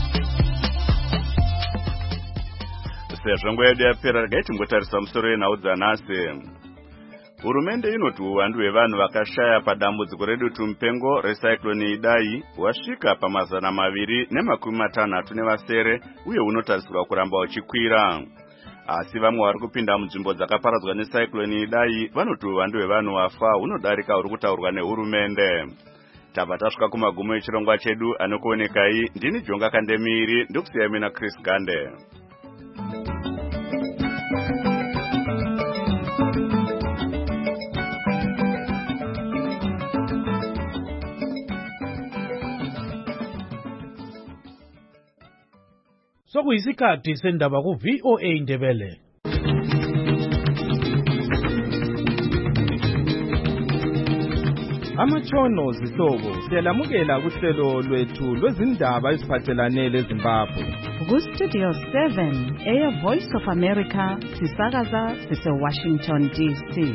Speaker 1: Sezvo nguva yedu yapera regai timbotarisa musoro wenhau dzanhasi. Hurumende inoti uwandu hwevanhu vakashaya padambudziko redutu mupengo recyclone Idai hwasvika pamazana maviri nemakumi matanhatu nevasere uye unotarisirwa kuramba uchikwira. Asi vamwe vari kupinda munzvimbo dzakaparadzwa necyclone Idai vanoti uwandu hwevanhu vafa hunodarika huri kutaurwa nehurumende. Tabva tasvika kumagumo echirongwa chedu. Anokuonekai ndini Jonga Kandemiri ndokusiyai mina Chris Gande.
Speaker 21: sokuyisikhathi sendaba ku V O A Ndebele. Amatshono zihlobo siyalamukela kuhlelo lwethu lwezindaba eziphathelane leZimbabwe.
Speaker 2: Ku Studio seven, Air Voice of America, sisakaza sise Washington D C.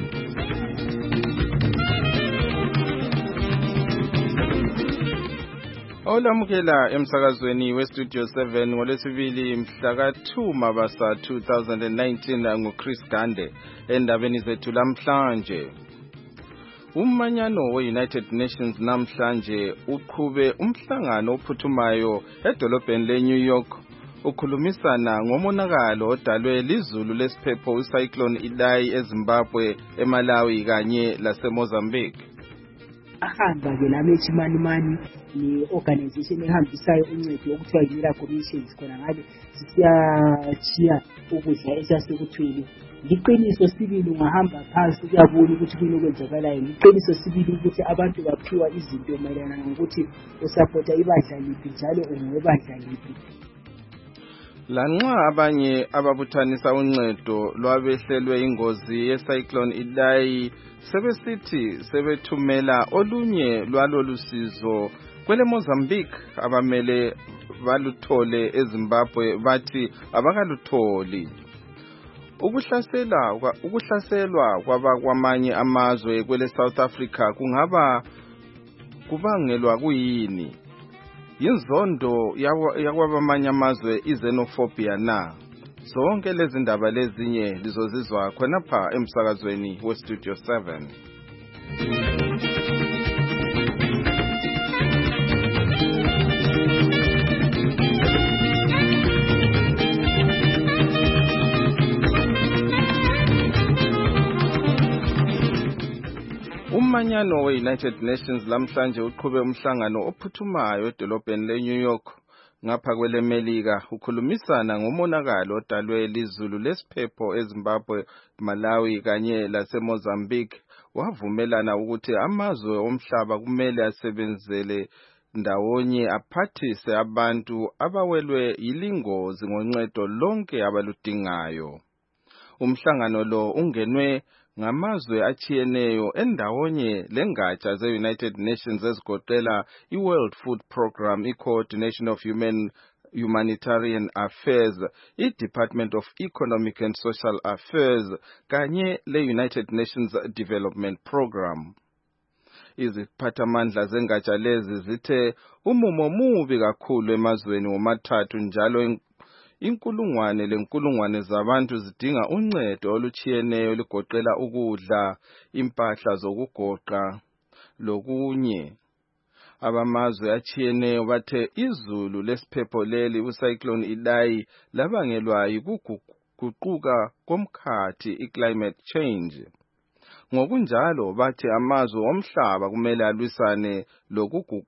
Speaker 1: Olamukela emsakazweni we Studio seven ngolwesibili mhla ka two Mabasa two thousand nineteen nguChris Gande endabeni zethu lamhlanje. Umanyano we-United Nations namhlanje uqhube umhlangano ophuthumayo edolobheni le-New York ukhulumisana ngomonakalo odalwe lizulu lesiphepho ucyclone Idai eZimbabwe, eMalawi kanye laseMozambique.
Speaker 22: Ahamba ke lamethi mani mani ni organization ehambisayo uncedo okuthiwa yi-Miracle Missions khona ngale sisiyachiya ukudla esasekuthwele. Ngiqiniso sibili ungahamba phansi uyabona ukuthi kuyini okwenzakalayo. Ngiqiniso sibili ukuthi abantu baphiwa izinto mayelana ngokuthi usupporta ibandla liphi njalo ungobandla liphi.
Speaker 1: Lanxa abanye ababuthanisa uncedo lwabehlelwe ingozi yecyclone Idai sebesithi sebethumela olunye lwalolu sizo kwele Mozambique, abamele baluthole eZimbabwe bathi abakalutholi. Ukuhlasela ukuhlaselwa kwabakwamanye amazwe kwele South Africa kungaba kubangelwa kuyini? Yinzondo yakwabamanye amazwe, xenophobia na? Zonke lezi ndaba lezinye lizozizwa khonapha emsakazweni we Studio seven. Umanyano we-United Nations lamhlanje uqhube umhlangano ophuthumayo edolobheni le-New York ngapha kwele Melika ukhulumisana ngomonakalo odalwe lizulu lesiphepho eZimbabwe, Malawi kanye laseMozambique. Wavumelana ukuthi amazwe omhlaba kumele asebenzele ndawonye aphathise abantu abawelwe yilingozi ngoncedo lonke abaludingayo. Umhlangano lo ungenwe ngamazwe achiyeneyo endawonye lengatsha ze-United Nations ezigoqela i-World Food Program, i-Coordination of Human Humanitarian Affairs, i-Department of Economic and Social Affairs kanye le-United Nations Development Program. Iziphathamandla zengatsha lezi zithe umumo mubi kakhulu emazweni womathathu njalo inkulungwane lenkulungwane zabantu zidinga uncedo oluchiyeneyo ligoqela ukudla, impahla zokugoqa lokunye. Abamazwe achiyeneyo bathe izulu lesiphepho leli ucyclone Idai labangelwa yikuguquka komkhathi, i-climate change. Ngokunjalo bathi amazwe omhlaba kumele alwisane lokuguquka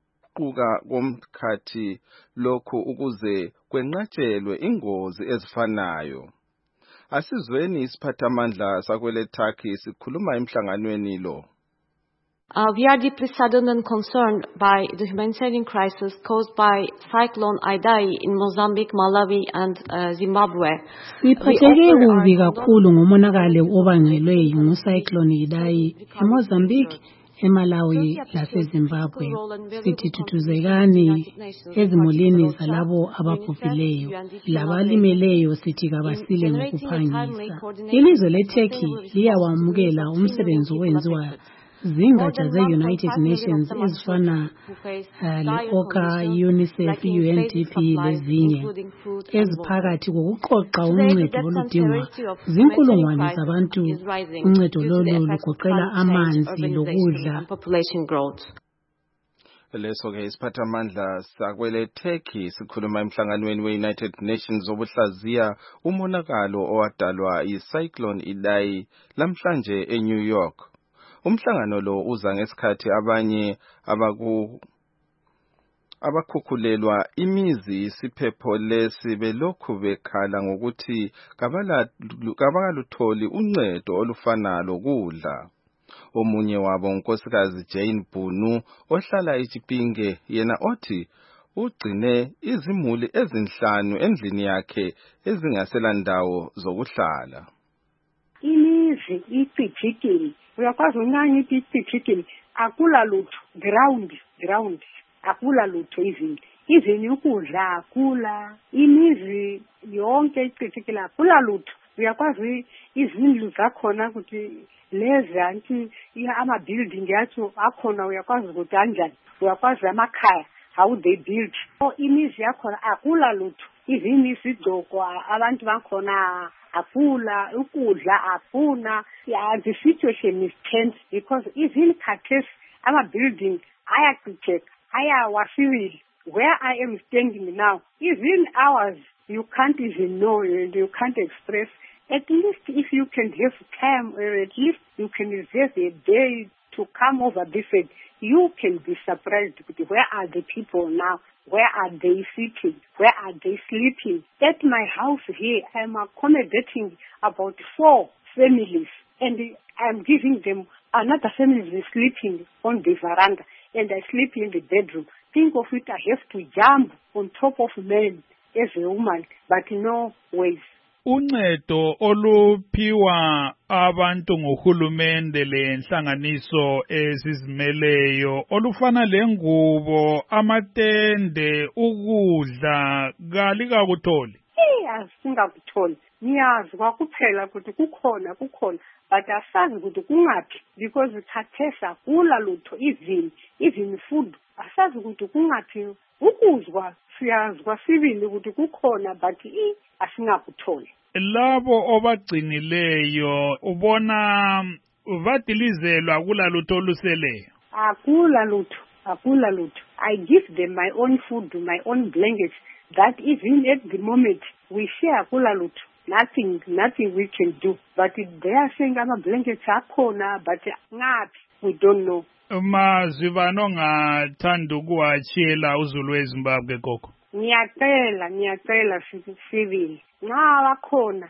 Speaker 1: komkhathi lokhu ukuze kwenqatshelwe ingozi ezifanayo. Asizweni isiphathamandla sakwele Turkey sikhuluma emhlanganweni lo.
Speaker 23: Uh, we are deeply saddened and concerned by the humanitarian crisis caused by Cyclone Idai in Mozambique, Malawi and uh, Zimbabwe.
Speaker 3: Siphatheke kubi kakhulu ngomonakalo obangelwe ngucyclone Idai eMozambique, eMalawi laseZimbabwe. Sithi thuthuzekani ezimulini zalabo ababhubhileyo, labalimeleyo sithi kabasile ngokuphangisa. Ilizwe leTurkey liyawamukela umsebenzi owenziwa zingatsha ze-United Nations ezifana le-OCHA, UNICEF, U N D P lezinye eziphakathi kokuqoqa uncedo oludingwa zinkulungwane zabantu. Uncedo lolu lugoqela amanzi lokudla.
Speaker 1: Leso ke isiphathamandla sakwele Turkey sikhuluma emhlanganweni we-United Nations obuhlaziya umonakalo owadalwa yi-cyclone Idai lamhlanje eNew York. Umhlangano lo uza ngesikhathi abanye abaku abakhukhulelwa imizi isiphepho lesi belokhu bekhala ngokuthi kabakalutholi uncedo olufana lokudla. Omunye wabo unkosikazi Jane Bunu ohlala eChipinge yena othi ugcine izimuli ezinhlanu endlini yakhe ezingasela ndawo zokuhlala.
Speaker 4: Imizi icijikile, uyakwazi unkanye icijikile, akula lutho, ground, ground, akula lutho izini. Izini ukudla akula, imizi yonke icijikile akula lutho. Uyakwazi izindlu zakhona ukuthi lezi anti ama building yacho akhona uyakwazi ukuthi kanjani. Uyakwazi amakhaya how they build. So imizi yakhona akula lutho. Izini isigcoko abantu bakhona akula, ukudla afuna. Yeah, the situation is tense because even khathesi ama building ayacijeka, ayawasibili. Where I am standing now, even hours you can't even know and you can't express. At least if you can have time, or at least you can reserve a day to come over this way, you can be surprised. Where are the people now? Where are they sitting? Where are they sleeping? At my house here, I'm accommodating about four families, and I'm giving them another family is sleeping on the veranda, and I sleep in the bedroom. Think of it, I have to jump on top of men as a woman, but no ways.
Speaker 7: Uncedo oluphiwa abantu ngohulumende lenhlanganiso ezizimeleyo olufana lengubo, amatende, ukudla kalikakutholi.
Speaker 4: Eh, asingakutholi. Niyazi kwakuphela ukuthi kukhona kukhona but asazi ukuthi kungaphi because khathesa kula lutho izini even food asazi ukuthi kungaphi ukuzwa siyazwa sibili ukuthi kukhona but i asingakutholi.
Speaker 7: Labo obagcinileyo ubona vadilizelwa kula lutho oluseleyo.
Speaker 4: Akula lutho, akula lutho. I give them my own food, my own blankets that even at the moment we share kula lutho. Nothing, nothing we can do. But they are saying ama blankets akhona but ngapi we don't know.
Speaker 7: Mazwi banongathanda ukuwatshela uZulu weZimbabwe gogo.
Speaker 4: Ngiyacela, ngiyacela sibili. Nxa bakhona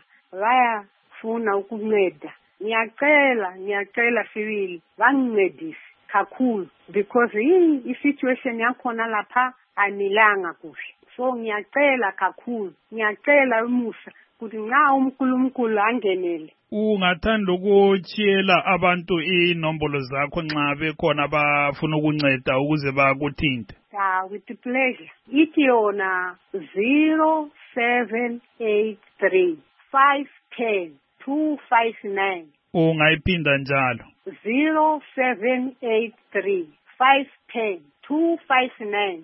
Speaker 4: bayafuna ukunceda. Ngiyacela, ngiyacela sibili bangincedise kakhulu because i situation yakhona lapha anilanga kuhle. So ngiyacela kakhulu, ngiyacela umusa ukuthi nxa uNkulunkulu angenele.
Speaker 7: Ungathanda ukutshela abantu inombolo zakho nxa bekhona abafuna ukunceda ukuze bakuthinte?
Speaker 4: Ah, with the pleasure. Ithi yona zero seven eight three five one zero two five nine.
Speaker 7: Ungayiphinda njalo?
Speaker 4: zero seven eight three five one zero two five nine.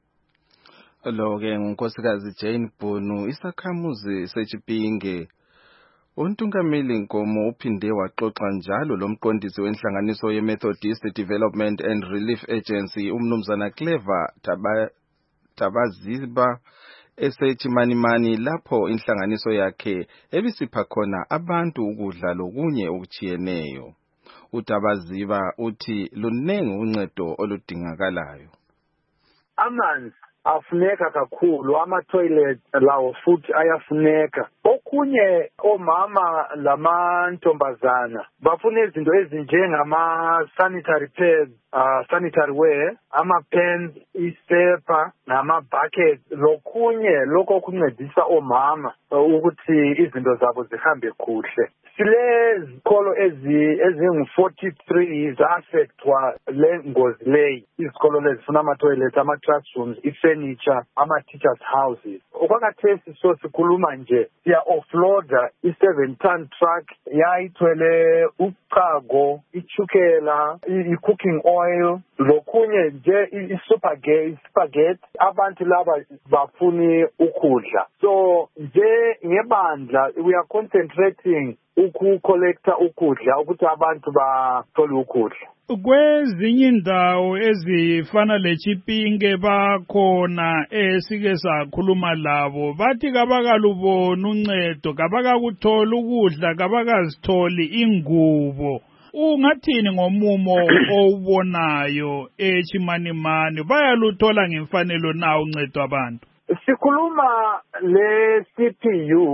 Speaker 1: Lo ke ngunkosikazi Jane Bunu, isakhamuzi seChipinge. Untungameli Nkomo uphinde waxoxa njalo lomqondisi wenhlanganiso ye-Methodist Development and Relief Agency umnumzana Clever Taba, Tabaziba eseChimanimani lapho inhlanganiso yakhe ebisipha khona abantu ukudla lokunye okuchiyeneyo. Utabaziba uthi lunengi uncedo oludingakalayo.
Speaker 8: Amanzi afuneka kakhulu, ama-toilet lawo futhi ayafuneka. Okunye omama lamantombazana bafuna izinto ezinjengama-sanitary pads, uh, sanitary wear, ama-pens, isepa, nama-bucket, lokunye lokho okuncedisa omama ukuthi izinto zabo zihambe kuhle. Sile zikolo ezingu-forty-three zafectwa le ngozi leyi. Izikolo lezi zifuna ama-toilets, ama-classrooms, i-furniture, ama-teachers' houses. Okwakathesi so sikhuluma nje siya-offloada i-seven ton truck yayithwele uchago, ichukela, i-cooking oil, lokunye nje i-spaghetti. Abantu laba bafuni ukudla. So nje ngebandla we are concentrating ukukolekta ukudla ukuthi abantu bathole ukudla.
Speaker 7: Kwezinye indawo ezifana leChipinge bakhona esike sakhuluma labo bathi kabakalubona uncedo, kabakakuthola ukudla, kabakazitholi ingubo. Ungathini ngomumo owubonayo eChimanimani? Bayaluthola ngemfanelo na uncedo abantu?
Speaker 8: Sikhuluma le C P U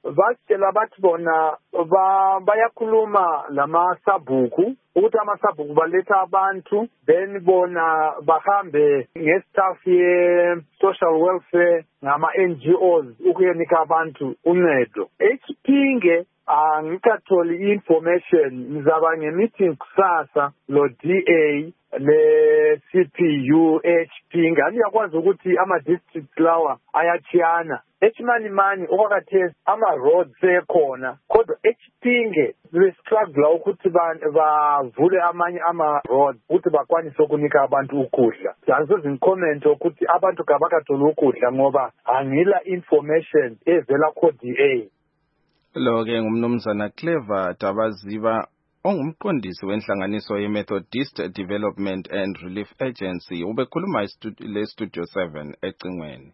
Speaker 8: batshela bathi bona bayakhuluma lamasabhuku ukuthi amasabhuku baletha abantu then bona bahambe ngestaff ye-social welfare ngama-N G Os ukuyenika abantu uncedo. Echipinge angikatholi i-information, ngizaba nge-meeting kusasa lo D A le-C P U Echipinge. Angiyakwazi ukuthi ama-districts lawa ayachiyana. Echimanimani okwakhathesi ama-roads sekhona kodwa Echipinge bestruggle ukuthi bavule amanye ama-roads ukuthi bakwanise ukunika abantu ukudla. Angisoze ngicomment ukuthi abantu kabakatholi ukudla ngoba angila information evela ko-D A.
Speaker 21: Lo-ke ngumnumzana Clever Dabaziba ongumqondisi wenhlanganiso ye-Methodist Development and Relief Agency ubekhuluma le Studio seven ecingweni.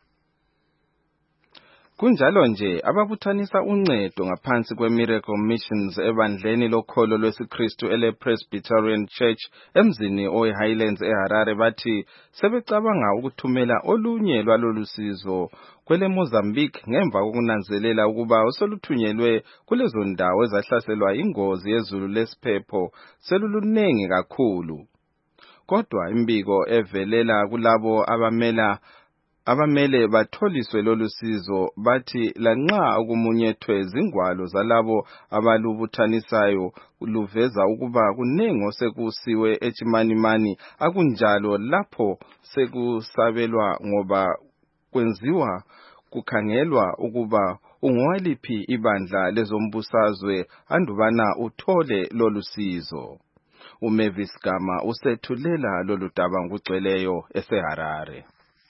Speaker 21: Kunjalo nje ababuthanisa uncedo ngaphansi kwe-Miracle Missions ebandleni lokholo lwesiKristu ele-Presbyterian Church emzini oyi-Highlands eHarare bathi sebecabanga ukuthumela olunye lwalolusizo kwele Mozambique ngemva kokunanzelela ukuba usoluthunyelwe kulezo ndawo ezahlaselwa ingozi yezulu lesiphepho selulunengi kakhulu. Kodwa imbiko evelela kulabo abamela abamele batholiswe lolu sizo bathi lanxa ukumunyethwe zingwalo zalabo abalubuthanisayo luveza ukuba kunengi osekusiwe echimanimani akunjalo lapho sekusabelwa ngoba kwenziwa kukhangelwa ukuba ungowaliphi ibandla lezombusazwe andubana uthole lolu sizo. uMavis Gama usethulela lolu daba ngugcweleyo eseHarare.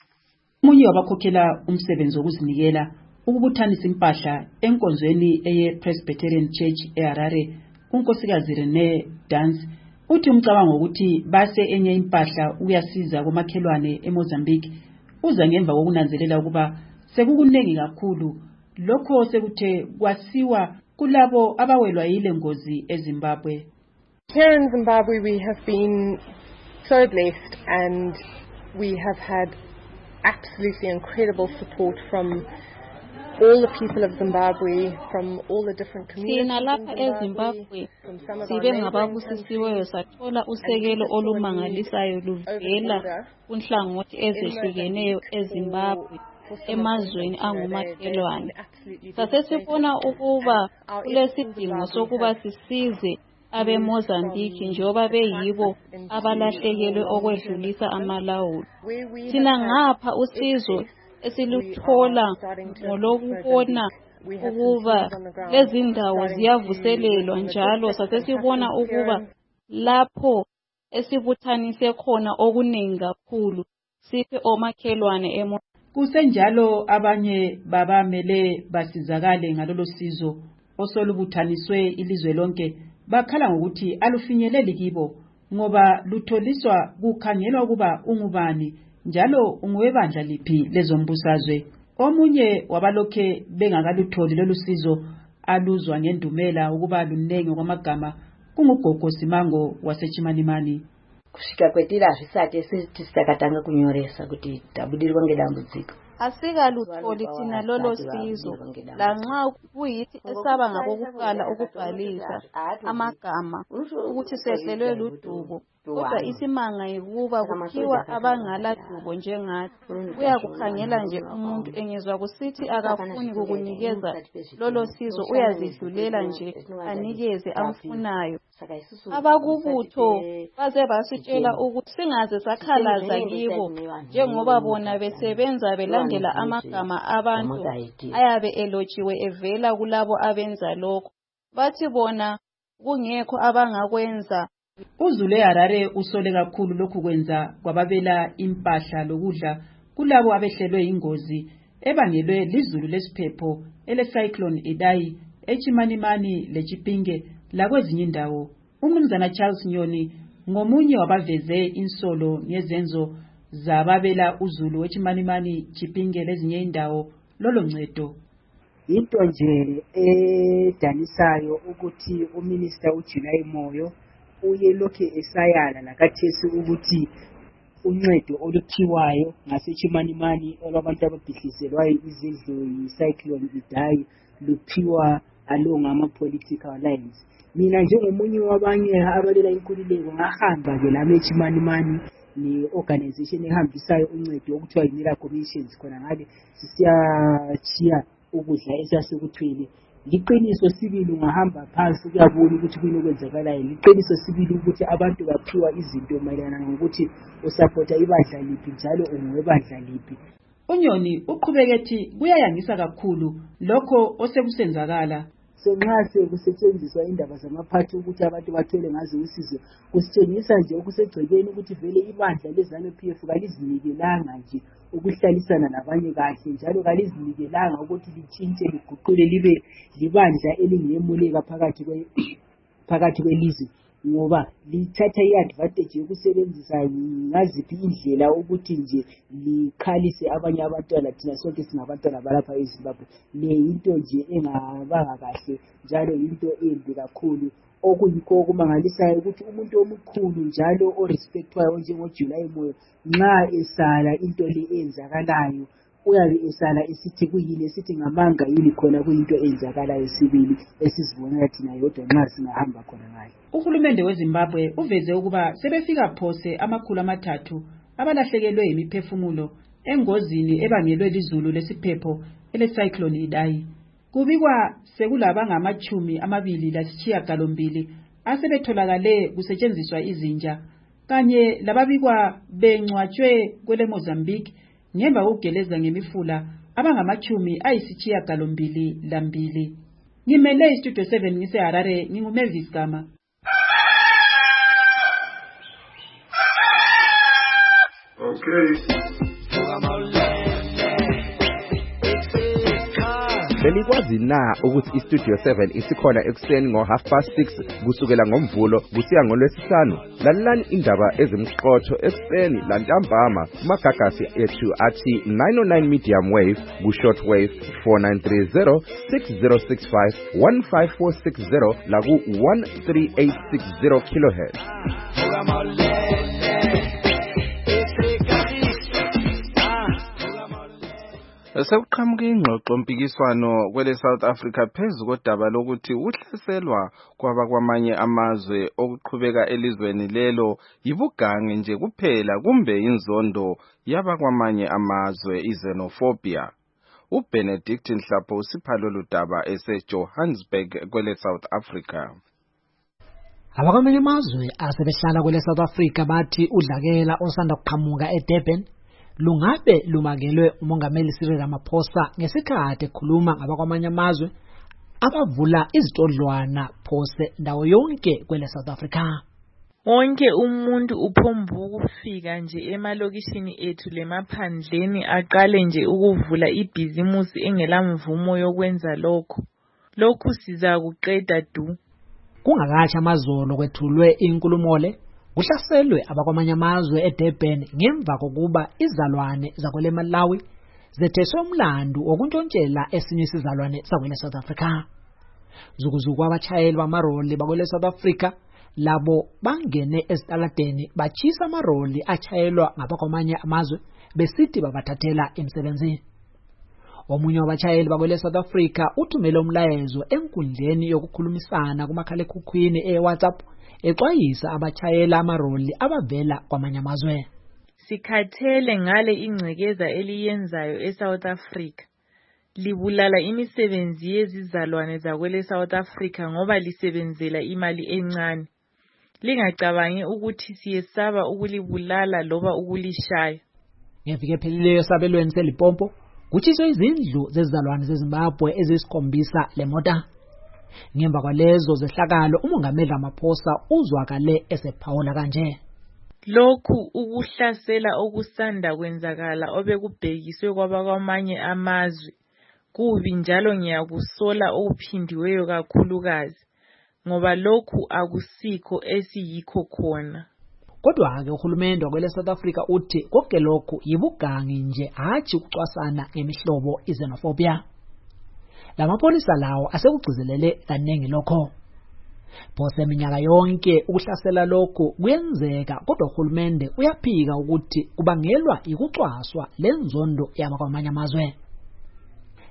Speaker 6: Umunye wabakhokhela umsebenzi wokuzinikela ukubuthanisa impahla enkonzweni eye-Presbyterian Church eHarare, unkosikazi Rene Dance, uthi umcabango ukuthi base enye impahla uyasiza komakhelwane eMozambique uza ngemva kokunanzelela ukuba sekukunengi kakhulu lokho sekuthe kwasiwa kulabo abawelwa yile ngozi eZimbabwe.
Speaker 9: Here in Zimbabwe we have been so blessed and we have had absolutely incredible support from all the people of Zimbabwe, from all the different communities in Zimbabwe,
Speaker 11: sibe ngababusisiweyo sathola usekelo olumangalisayo luvela kunhlangothi ezehlukeneyo eZimbabwe emazweni angumakhelwane. Sasesifuna ukuba kulesidingo sokuba sisize abe Mozambique njoba beyibo abalahlekelwe okwedlulisa amalawulo. Thina ngapha usizo esiluthola ngolokubona ukuba lezi ndawo ziyavuselelwa njalo sasesibona ukuba lapho esibuthanise khona okuningi kakhulu siphe omakhelwane emo.
Speaker 6: Kusenjalo abanye babamele basizakale ngalolo sizo osolubuthaniswe ilizwe lonke bakhala ngokuthi alufinyeleli kibo ngoba lutholiswa kukhangelwa ukuba ungubani njalo ungwebandla liphi lezombusazwe. Omunye wabalokhe bengakalutholi lolu sizo aluzwa ngendumela ukuba lunengi kwamagama kungugogo Simango wasechimanimani.
Speaker 24: Kusvika kwetira zvisati esithi sitakatanga kunyoresa kuti tabudirwa ngedambudziko.
Speaker 11: Asikalutholi thina lolo sizo lanxa kuyithi esaba ngabokuqala ukubhalisa amagama ukuthi sehlelwe ludubo kodwa isimanga yikuba kuthiwa abangaladubo njengathi uyakukhangela nje umuntu engezwa kusithi akafuni kukunikeza lolo sizo uyazidlulela nje anikeze amfunayo. Abakubutho baze basitshela ukuthi singaze sakhalaza kibo njengoba bona besebenza belandela amagama abantu ayabe elotshiwe evela kulabo abenza lokho. Bathi bona kungekho abangakwenza.
Speaker 6: Uzulu eHarare usole kakhulu lokhu kwenza kwababela impahla lokudla kulabo abehlelwe ingozi ebangelwe lizulu lesiphepho ele Cyclone Idai echimanimani leChipinge lakwezinye indawo. Umnumzana Charles Nyoni ngomunye wabaveze insolo ngezenzo zababela uzulu wechimanimani Chipinge lezinye indawo lolo ncedo.
Speaker 22: Into nje edanisayo ukuthi uminister uJulay Moyo uye lokhe esayala nakathesi ukuthi uncedo oluthiwayo ngasechimanimani olabantu ababhidliselwayo izindlu yicyclone Idai luphiwa along ama-political lines. Mina njengomunye wabanye abalela inkululeko ngahamba ke lami eChimanimani ne-organization ehambisayo uncedo okuthiwa yi-Miracle Missions khona ngale sisiyachiya ukudla esasikuthwele. Liqiniso sibili ungahamba phansi kuyabona ukuthi kuyini okwenzakalayo. Liqiniso sibili ukuthi abantu baphiwa izinto mayelana ngokuthi usapota ibandla liphi njalo ungwebandla liphi.
Speaker 6: uNyoni uqhubeka ethi kuyayangisa kakhulu lokho osekusenzakala.
Speaker 22: Senxa sekusetshenziswa indaba zamaphathi ukuthi abantu bathole ngazo usizo, kusitshengisa nje okusegcekeni ukuthi vele ibandla leZANU-P F kalizinikelanga nje ukuhlalisana nabanye kahle, njalo kalizinikelanga ukuthi litshintshe liguqule libe libandla elingemuleka phakathi kwe phakathi kwelizwe, ngoba lithatha i-advantage yokusebenzisa ngaziphi indlela ukuthi nje likhalise abanye abantwana, thina sonke singabantwana balapha eZimbabwe. Le into nje engabanga kahle njalo into embi kakhulu. Okuyikho okumangalisayo ukuthi umuntu omkhulu njalo orespectwayo njengoJuly Moyo nxa esala into le enzakalayo uyabe esala esithi kuyini, esithi ngamanga yini khona kuyinto enzakalayo sibili esizibonela thina yodwa nxa singahamba khona ngayo.
Speaker 6: Uhulumende weZimbabwe uveze ukuba sebefika phose amakhulu amathathu abalahlekelwe imiphefumulo engozini ebangelwe lizulu lesiphepho ele Cyclone Idai. Kubikwa sekulaba ngamachumi amabili lasishiyagalombili asebetholakale kusetshenziswa izinja kanye lababikwa bencwatshwe kwele Mozambique ngemva kokugeleza ngemifula abangamachumi ayisishiyagalombili lambili. Ngimele iStudio seven ngise Harare, nginguMavis Gama.
Speaker 10: Okay.
Speaker 20: Benikwazi na ukuthi iStudio seven isikhona ekuseni ngo half past six kusukela ngomvulo kusiya ngolwesihlanu? Lalelani indaba ezimqotho ekuseni lantambama kumagagasi ethu athi nine oh nine medium wave ku short wave four nine three zero six zero six five one five four six zero la ku one three eight six zero kilohertz.
Speaker 21: Sekuqhamuka ingxoxo mpikiswano kwele South Africa phezu kodaba lokuthi uhlaselwa kwaba kwamanye amazwe okuqhubeka elizweni lelo yibugange nje kuphela kumbe inzondo yaba kwamanye amazwe izenophobia. uBenedict Nhlapho usiphalo ludaba eseJohannesburg kwele South Africa.
Speaker 12: Abakwamanye amazwe asebehlala kwele South Africa bathi udlakela osanda kuqhamuka eDurban lungabe lumakelwe umongameli Cyril Ramaphosa ngesikhathi ekhuluma ngabakwamanye amazwe abavula izitodlwana phose ndawo yonke kwele South Africa.
Speaker 13: Wonke umuntu uphomba ukufika nje emalokishini ethu lemaphandleni aqale nje ukuvula ibhizimusi engelamvumo yokwenza lokho. Lokhu siza kuqeda du.
Speaker 12: Kungakatsha amazolo kwethulwe inkulumo le kuhlaselwe abakwamanye amazwe eDurban ngemva kokuba izalwane zakwele Malawi zetheswe umlandu wokuntshontshela esinye isizalwane sakwele South Africa. Zukuzuku abachayeli bamaroli bakwele South Africa labo bangene esitaladeni bachisa amaroli achayelwa ngabakwamanye amazwe besithi babathathela emsebenzini. Omunye wabachayeli bakwele South Africa uthumele umlayezo enkundleni yokukhulumisana kumakhalekhukhwini eWhatsApp exwayisa abachayela amaroli abavela kwamanye amazwe.
Speaker 13: Sikhathele ngale ingcekeza eliyenzayo eSouth Africa. Libulala imisebenzi yezizalwane zakwele South Africa ngoba lisebenzela imali encane. Lingacabangi ukuthi siyesaba ukulibulala loba ukulishaya.
Speaker 12: Ngeviki ephelileyo sabelweni seLimpopo kuchiswe izindlu zezizalwane zeZimbabwe ezisikhombisa lemota. Ngemva kwalezo zehlakalo umongameli Ramaphosa uzwakale esephawula kanje.
Speaker 13: Lokhu ukuhlasela okusanda kwenzakala obekubhekiswe kwabakwamanye amazwe kubi njalo ngiyakusola okuphindiweyo kakhulukazi ngoba lokhu akusikho esiyikho khona.
Speaker 12: Kodwa ke uhulumende wakwele South Africa uthi konke lokhu yibugangi nje hathi ukucwasana ngemihlobo izenophobia. Lamapolisa lawo asekugcizelele kanengi lokho. Phose minyaka yonke ukuhlasela lokho kuyenzeka kodwa uhulumende uyaphika ukuthi kubangelwa ikucwaswa lenzondo yabakwamanye amazwe.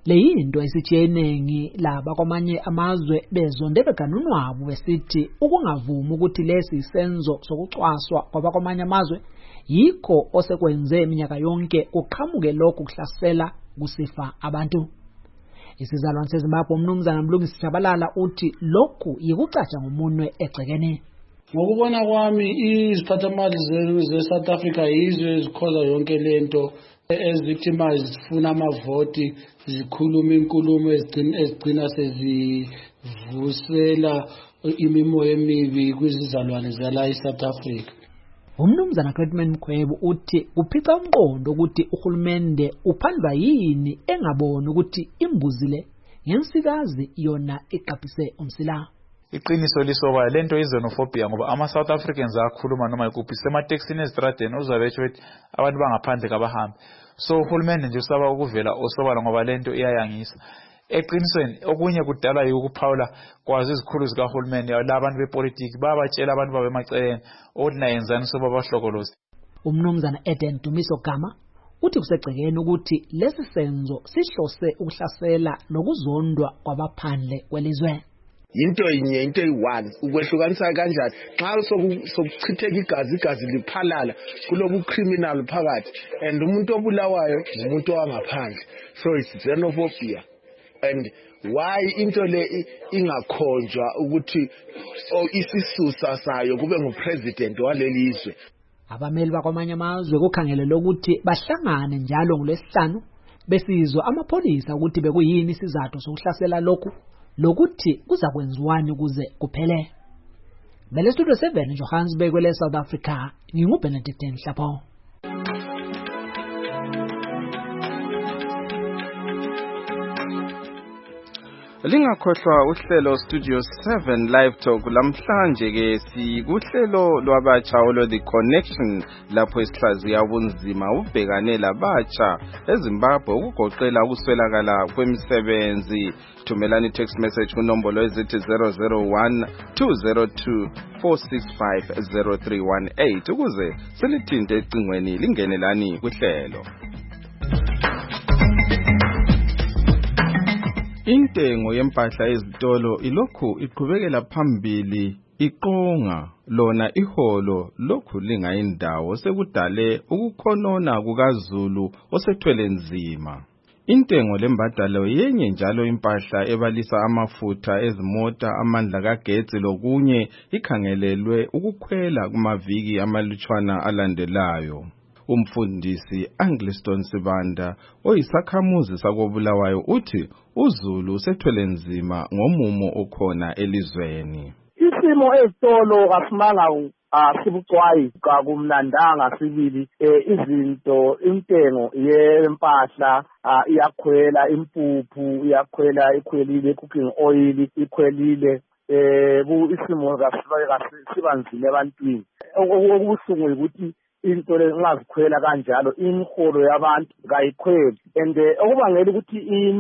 Speaker 12: leyinto esitshiyenengi laba kwamanye amazwe bezonde beganunwabo besithi ukungavumi ukuthi lesi isenzo sokucwaswa kwaba kwamanye amazwe yikho osekwenze iminyaka yonke kuqhamuke lokhu kuhlasela kusifa abantu. Isizalwane seZimbabwe umnumzana Mlungisi Shabalala uthi lokhu yikucatsha ngomunwe egcekeni.
Speaker 14: Ngokubona kwami iziphathamali ze-South Africa yizwe ezikhoza yonke lento ezivictimize zifuna amavoti zikhuluma inkulumo ezigcina sezivusela imimoya emibi kwizizalwane zala eSouth Africa.
Speaker 12: Umnumzana Credman Mkhwebo uthi uphica umqondo ukuthi uhulumende uphandlwa yini engaboni ukuthi imbuzi le ngensikazi yona iqaphise umsila.
Speaker 15: Iqiniso lisoba lento izenophobia ngoba ama South Africans akhuluma noma ikuphi semateksini ezitradeni uzabetsho ukuthi abantu bangaphandle kabahambi. So uhulumende nje usaba ukuvela osobala ngoba lento iyayangisa. Eqinisweni okunye kudala ukuphawula kwazi izikhulu zikahulumende la abantu bepolitiki babatshela abantu babe emaceleni othina yenzani soba bahlokolozi.
Speaker 12: Umnumzana Eden Dumiso Gama uthi kusegcekeni ukuthi lesi senzo sihlose ukuhlasela nokuzondwa kwabaphandle kwelizwe.
Speaker 16: Into inye into eyi-one ukwehlukanisa kanjani xa sokuchitheka igazi igazi liphalala kulobu criminal phakathi and umuntu obulawayo umuntu wangaphandle, so it's xenophobia. And why into le ingakhonjwa ukuthi isisusa sayo kube ngupresident walelizwe.
Speaker 12: Abameli bakwamanye amazwe kukhangelelwe ukuthi bahlangane njalo ngolwesihlanu besizwa amapholisa ukuthi bekuyini isizathu sokuhlasela lokhu lokuthi kuzakwenziwani ukuze kuphele. Bele Studio seven Johannesburg kwele South Africa nginguBenedict Nhlapo.
Speaker 21: Lingakhohlwa uhlelo Studio seven Live Talk lamhlanje ke sikuhlelo lwabatsha olo The Connection lapho esihlaziya ubunzima ubhekane labatsha eZimbabwe ukugoqela ukuswelakala kwemisebenzi. Thumelani text message kunombolo ezithi zero zero one two zero two four six five zero three one eight ukuze silithinte ecingweni lingenelani kuhlelo. Intengo yempahla ezitolo ilokhu iqhubekela phambili iqonga lona iholo lokhu lingayindawo sekudale ukukhonona kukaZulu osethwele nzima. Intengo lembadalo yenye njalo impahla ebalisa amafutha ezimota amandla kagetsi lokunye ikhangelelwe ukukhwela kumaviki amalutshwana alandelayo. Umfundisi Angliston Sibanda oyisakhamuzi sakobulawayo uthi uZulu sethwele nzima ngomumo okhona elizweni.
Speaker 18: Isimo ezitolo asimanga asibucwayi kakumnandanga sibili izinto intengo yempahla iyakhwela, impuphu iyakhwela, ikhwelile, cooking oil ikhwelile, eh isimo kasibanzile ebantwini. Okubuhlungu ukuthi into lengazikhwela kanjalo imiholo yabantu kayikhweli and okubangela ukuthi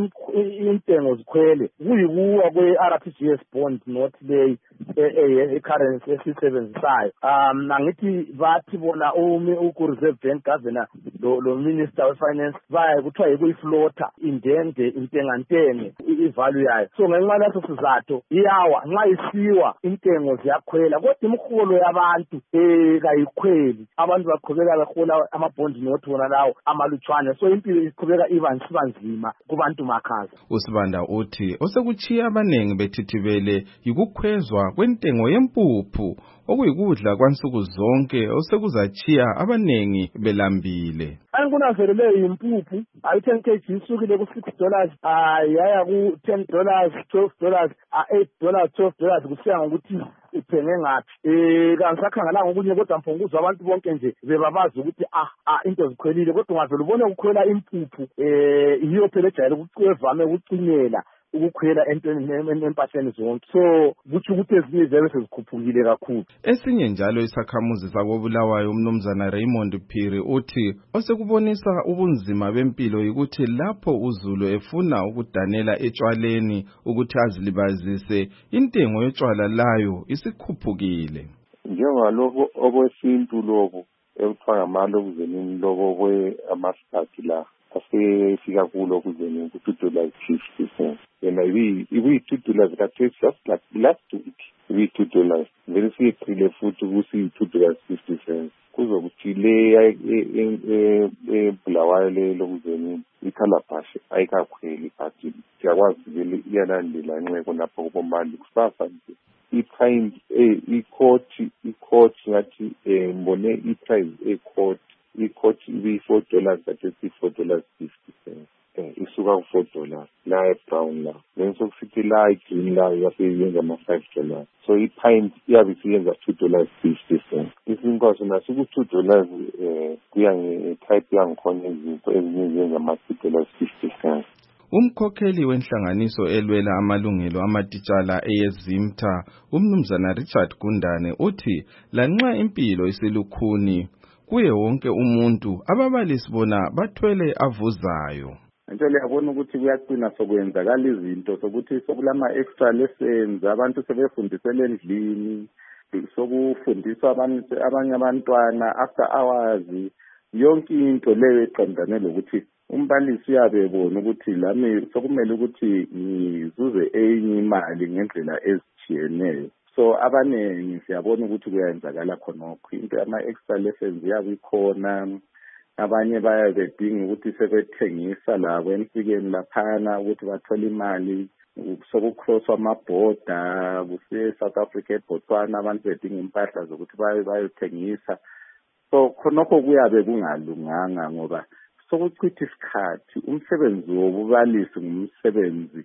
Speaker 18: intengo zikhwele kuyikuwa kwe-R T G S bond not le e-currency esisebenzisayo. Um nangithi bathi bona uku-Reserve Bank Governor lo Minister of Finance baye kuthiwa yikuyiflota indende intengantenge ivalue yayo. So ngenxa leso sizathu iyawa nxa isiwa intengo ziyakhwela kodwa imiholo yabantu eh kayikhweli. Abantu baqhubeka behola amabhondi nothi wona lawo amalutshwane, so impilo iqhubeka ibansiba nzima kubantu makhaza.
Speaker 21: Usibanda uthi osekuchiya abanengi bethithibele yikukhwezwa kwentengo yempuphu okuyikudla kwansuku zonke osekuzachiya abanengi belambile.
Speaker 18: Angunavelele impuphu ayi ten kilograms isukile ku six dollars ayaya ku ten dollars, twelve dollars, eight dollars, twelve dollars kusiya ngokuthi uthenge ngathi. Eh kangisakhangelanga okunye kodwa mphonguzwa abantu bonke nje bebabazi ukuthi ah ah into zikhwelile kodwa ungavela ubone ukukhwela impuphu eh iyo phela ejayele ukucwevame ukucinyela ukukhwela entweni empahleni zonke, so kuthi ukuthi ezinye zebe sezikhuphukile kakhulu.
Speaker 21: Esinye njalo isakhamuzi sakobulawayo umnumzana Raymond Phiri uthi osekubonisa ubunzima bempilo ukuthi lapho uZulu efuna ukudanela etshwaleni ukuthi azilibazise intengo yetshwala layo isikhuphukile.
Speaker 25: Njengalokho okwesintu lokho ekuthiwa ngamalo okuzenini lokho kwe amasikhathi la
Speaker 2: asefika kulo kuzeni ku-two dollars fifty cents. Yena ibi-two dollars kathesi just like last week ibi-two dollars. Vele siyeqile futhi kusi-two dollars fifty cents. Kuzokuthi le ebulawayo le lokuzeni iCalabash ayikakhweli but siyakwazi vele iyalandela inxeko lapho kubomali kusasa nje. I-price i-court i-court ngathi ngibone i-price e-court i-court ibi-four dollars kathesi four dollars fifty cents. Isuka ku-four dollars la e-brown la then sokusithi la i-green la yaseyenza ama-five dollars. So i-pint iyabe isiyenza two dollars fifty cents. Isinkwa sona siku-two dollars um kuya nge-type yangikhona izinto ezinye ziyenza ama-two dollars fifty cents.
Speaker 21: Umkhokheli wenhlanganiso elwela amalungelo amatitshala eyeZimta, umnumzana Richard Gundane uthi lanxa impilo isilukhuni kuye wonke umuntu ababalisi bona bathwele avuzayo.
Speaker 5: Nje liyabona ukuthi kuyaqina sokwenzakala izinto sokuthi sokulama extra lessons abantu sebefundisela endlini sokufundiswa abantu abanye abantwana after hours yonke into leyo eqondane lokuthi umbalisi uyabebona ukuthi lami sokumele ukuthi ngizuze enye imali ngendlela ezitshiyeneyo. So abaningi siyabona ukuthi kuyenzakala khonokho into ama extra lessons yabikhona. Abanye baye bedinga ukuthi sebethengisa labo emfikeni laphana ukuthi bathole imali sokucrosswa amabhoda kuse South Africa eBotswana abantu bedinga impahla zokuthi baye bayothengisa. So khonokho kuyabe kungalunganga ngoba sokuchitha isikhathi. Umsebenzi wobubalisi ngumsebenzi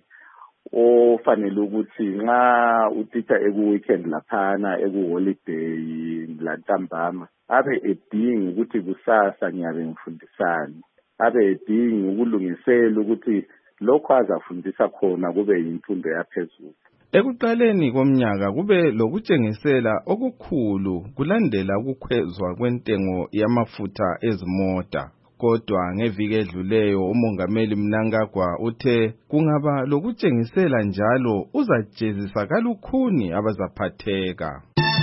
Speaker 5: ofanele ukuthi nxa utitsha eku-weekend laphana eku-holiday lantambama abe edinga ukuthi kusasa ngiyabe ngifundisani, abe edinga ukulungisela ukuthi lokho azafundisa khona kube yimfundo yaphezulu.
Speaker 21: Ekuqaleni komnyaka kube lokutshengisela okukhulu kulandela ukukhwezwa kwentengo yamafutha ezimota. Kodwa ngeviki edluleyo umongameli Mnangagwa uthe kungaba lokutshengisela njalo uzajezisa kalukhuni abazaphatheka.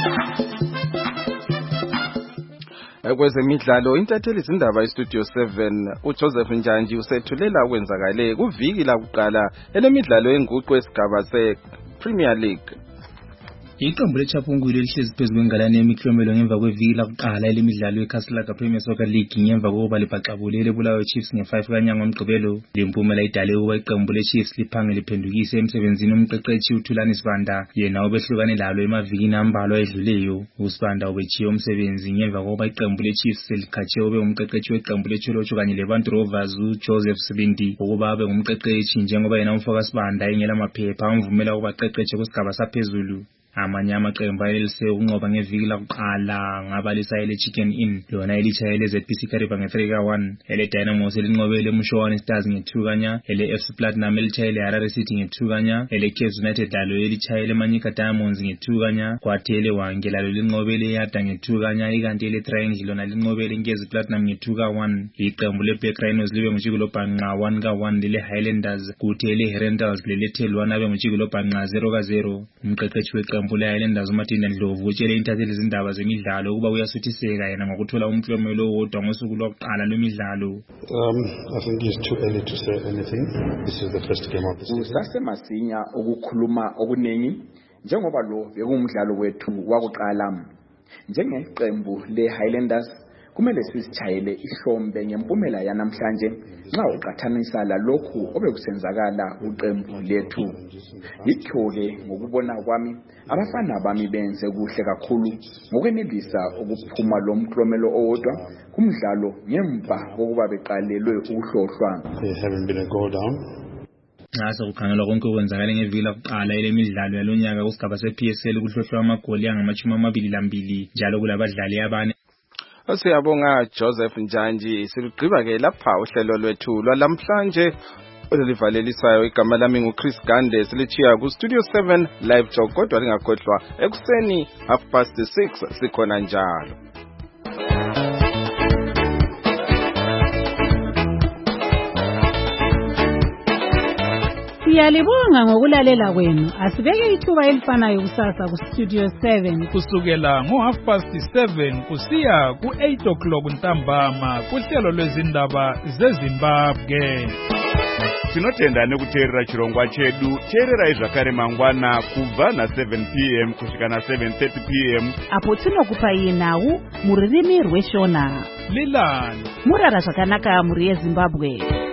Speaker 21: Kwezemidlalo intatheli izindaba iStudio seven uJoseph Njanji usethulela okwenzakale kuviki lakuqala elemidlalo yenguqu esigaba sePremier League.
Speaker 17: Iqembu leChapungwili lihlezi phezu kwengalane yemiklomelo ngemva kweviki lakuqala elemidlalo yeCastle Premier Soccer League ngemva kokuba libhaqabulele Bulawayo Chiefs nge-five kanyanga ngomgqibelo. Lempumela idale ukuba iqembu leChiefs liphange liphendukise emsebenzini umqeqeshi uThulani Sibanda yena obehlukane lalo emavikini ambalwa edluleyo. uSibanda ubechiye umsebenzi ngemva kokuba iqembu leChiefs selikhatshe ube umqeqeshi weqembu leCholocho kanye leBantu Rovers uJoseph Sibindi ukuba abe ngumqeqeshi njengoba yena umfoka Sibanda engela maphepha amvumela ukuba aqeqeshe kusigaba saphezulu. Amanye amaqembu ayelise ukunqoba ngeviki lakuqala ngabalisa ele Chicken Inn lona elitshayele Z P C Kariba nge-three ka one, ele Dynamos elinqobele Mshowane Stars nge-two kanya, ele F C Platinum elitshayele Harare City nge-two kanya, ele Cape United lalo elitshayele Manyika Diamonds nge-two kanya, kwathi ele Wange lalo linqobele Yada nge-two kanya, ikanti ele Triangle lona linqobele Nkezi Platinum nge-two ka one. Iqembu leBlack Rhinos libe ngujikelo bhanqa one ka one lele Highlanders, kuthi ele Herentals lele Telwana abe ngujikelo bhanqa zero ka zero. Umqeqeshi weqembu le Highlanders uMatinda Ndlovu utshele intatheli izindaba zemidlalo ukuba uyasuthiseka yena ngokuthola umklomelo owodwa ngosuku lokuqala lwemidlalo.
Speaker 10: Um, I think it's too early to say anything. This is the first game of the season.
Speaker 19: Usasemasinya ukukhuluma okuningi njengoba lo bekumdlalo wethu wakuqala. Njengeqembu leHighlanders kumele sisitshayele ihlombe ngempumela yanamhlanje nxa uqathanisa lalokhu obekusenzakala uqembu lethu. Yikho-ke ngokubona kwami abafana bami benze kuhle kakhulu ngokwenelisa ukuphuma lo mklomelo owodwa kumdlalo ngemva kokuba beqalelwe ukuhlohlwa.
Speaker 10: They haven't been a goal down.
Speaker 17: Nxa kukhangelwa konke okwenzakala ngeviki lakuqala elemidlalo yalonyaka kusigaba se-P S L kuhlohlwa amagoli angamashumi amabili lambili njalo kulabadlali abane.
Speaker 21: Siyabonga Joseph Njanji. Silugqiba ke lapha uhlelo lwethu lwalamhlanje olivalelisayo. Igama lami nguChris Gande. Silichiya ku Studio seven live talk kodwa lingakhohlwa ekuseni half past six sikhona njalo.
Speaker 1: Siyalibonga ngokulalela kwenu. Asibeke ithuba elifanayo kusasa ku Studio seven
Speaker 7: kusukela ngo half past seven kusiya ku eight o'clock ntambama kuhlelo lwezindaba zeZimbabwe.
Speaker 3: Tinotenda nekuteerera chirongwa chedu. Teererai zvakare mangwana kubva na seven p m kusvika na seven thirty p m
Speaker 4: apo tinokupai nhau mururimi rweshona.
Speaker 7: Lilani
Speaker 4: murara zvakanaka muri yeZimbabwe.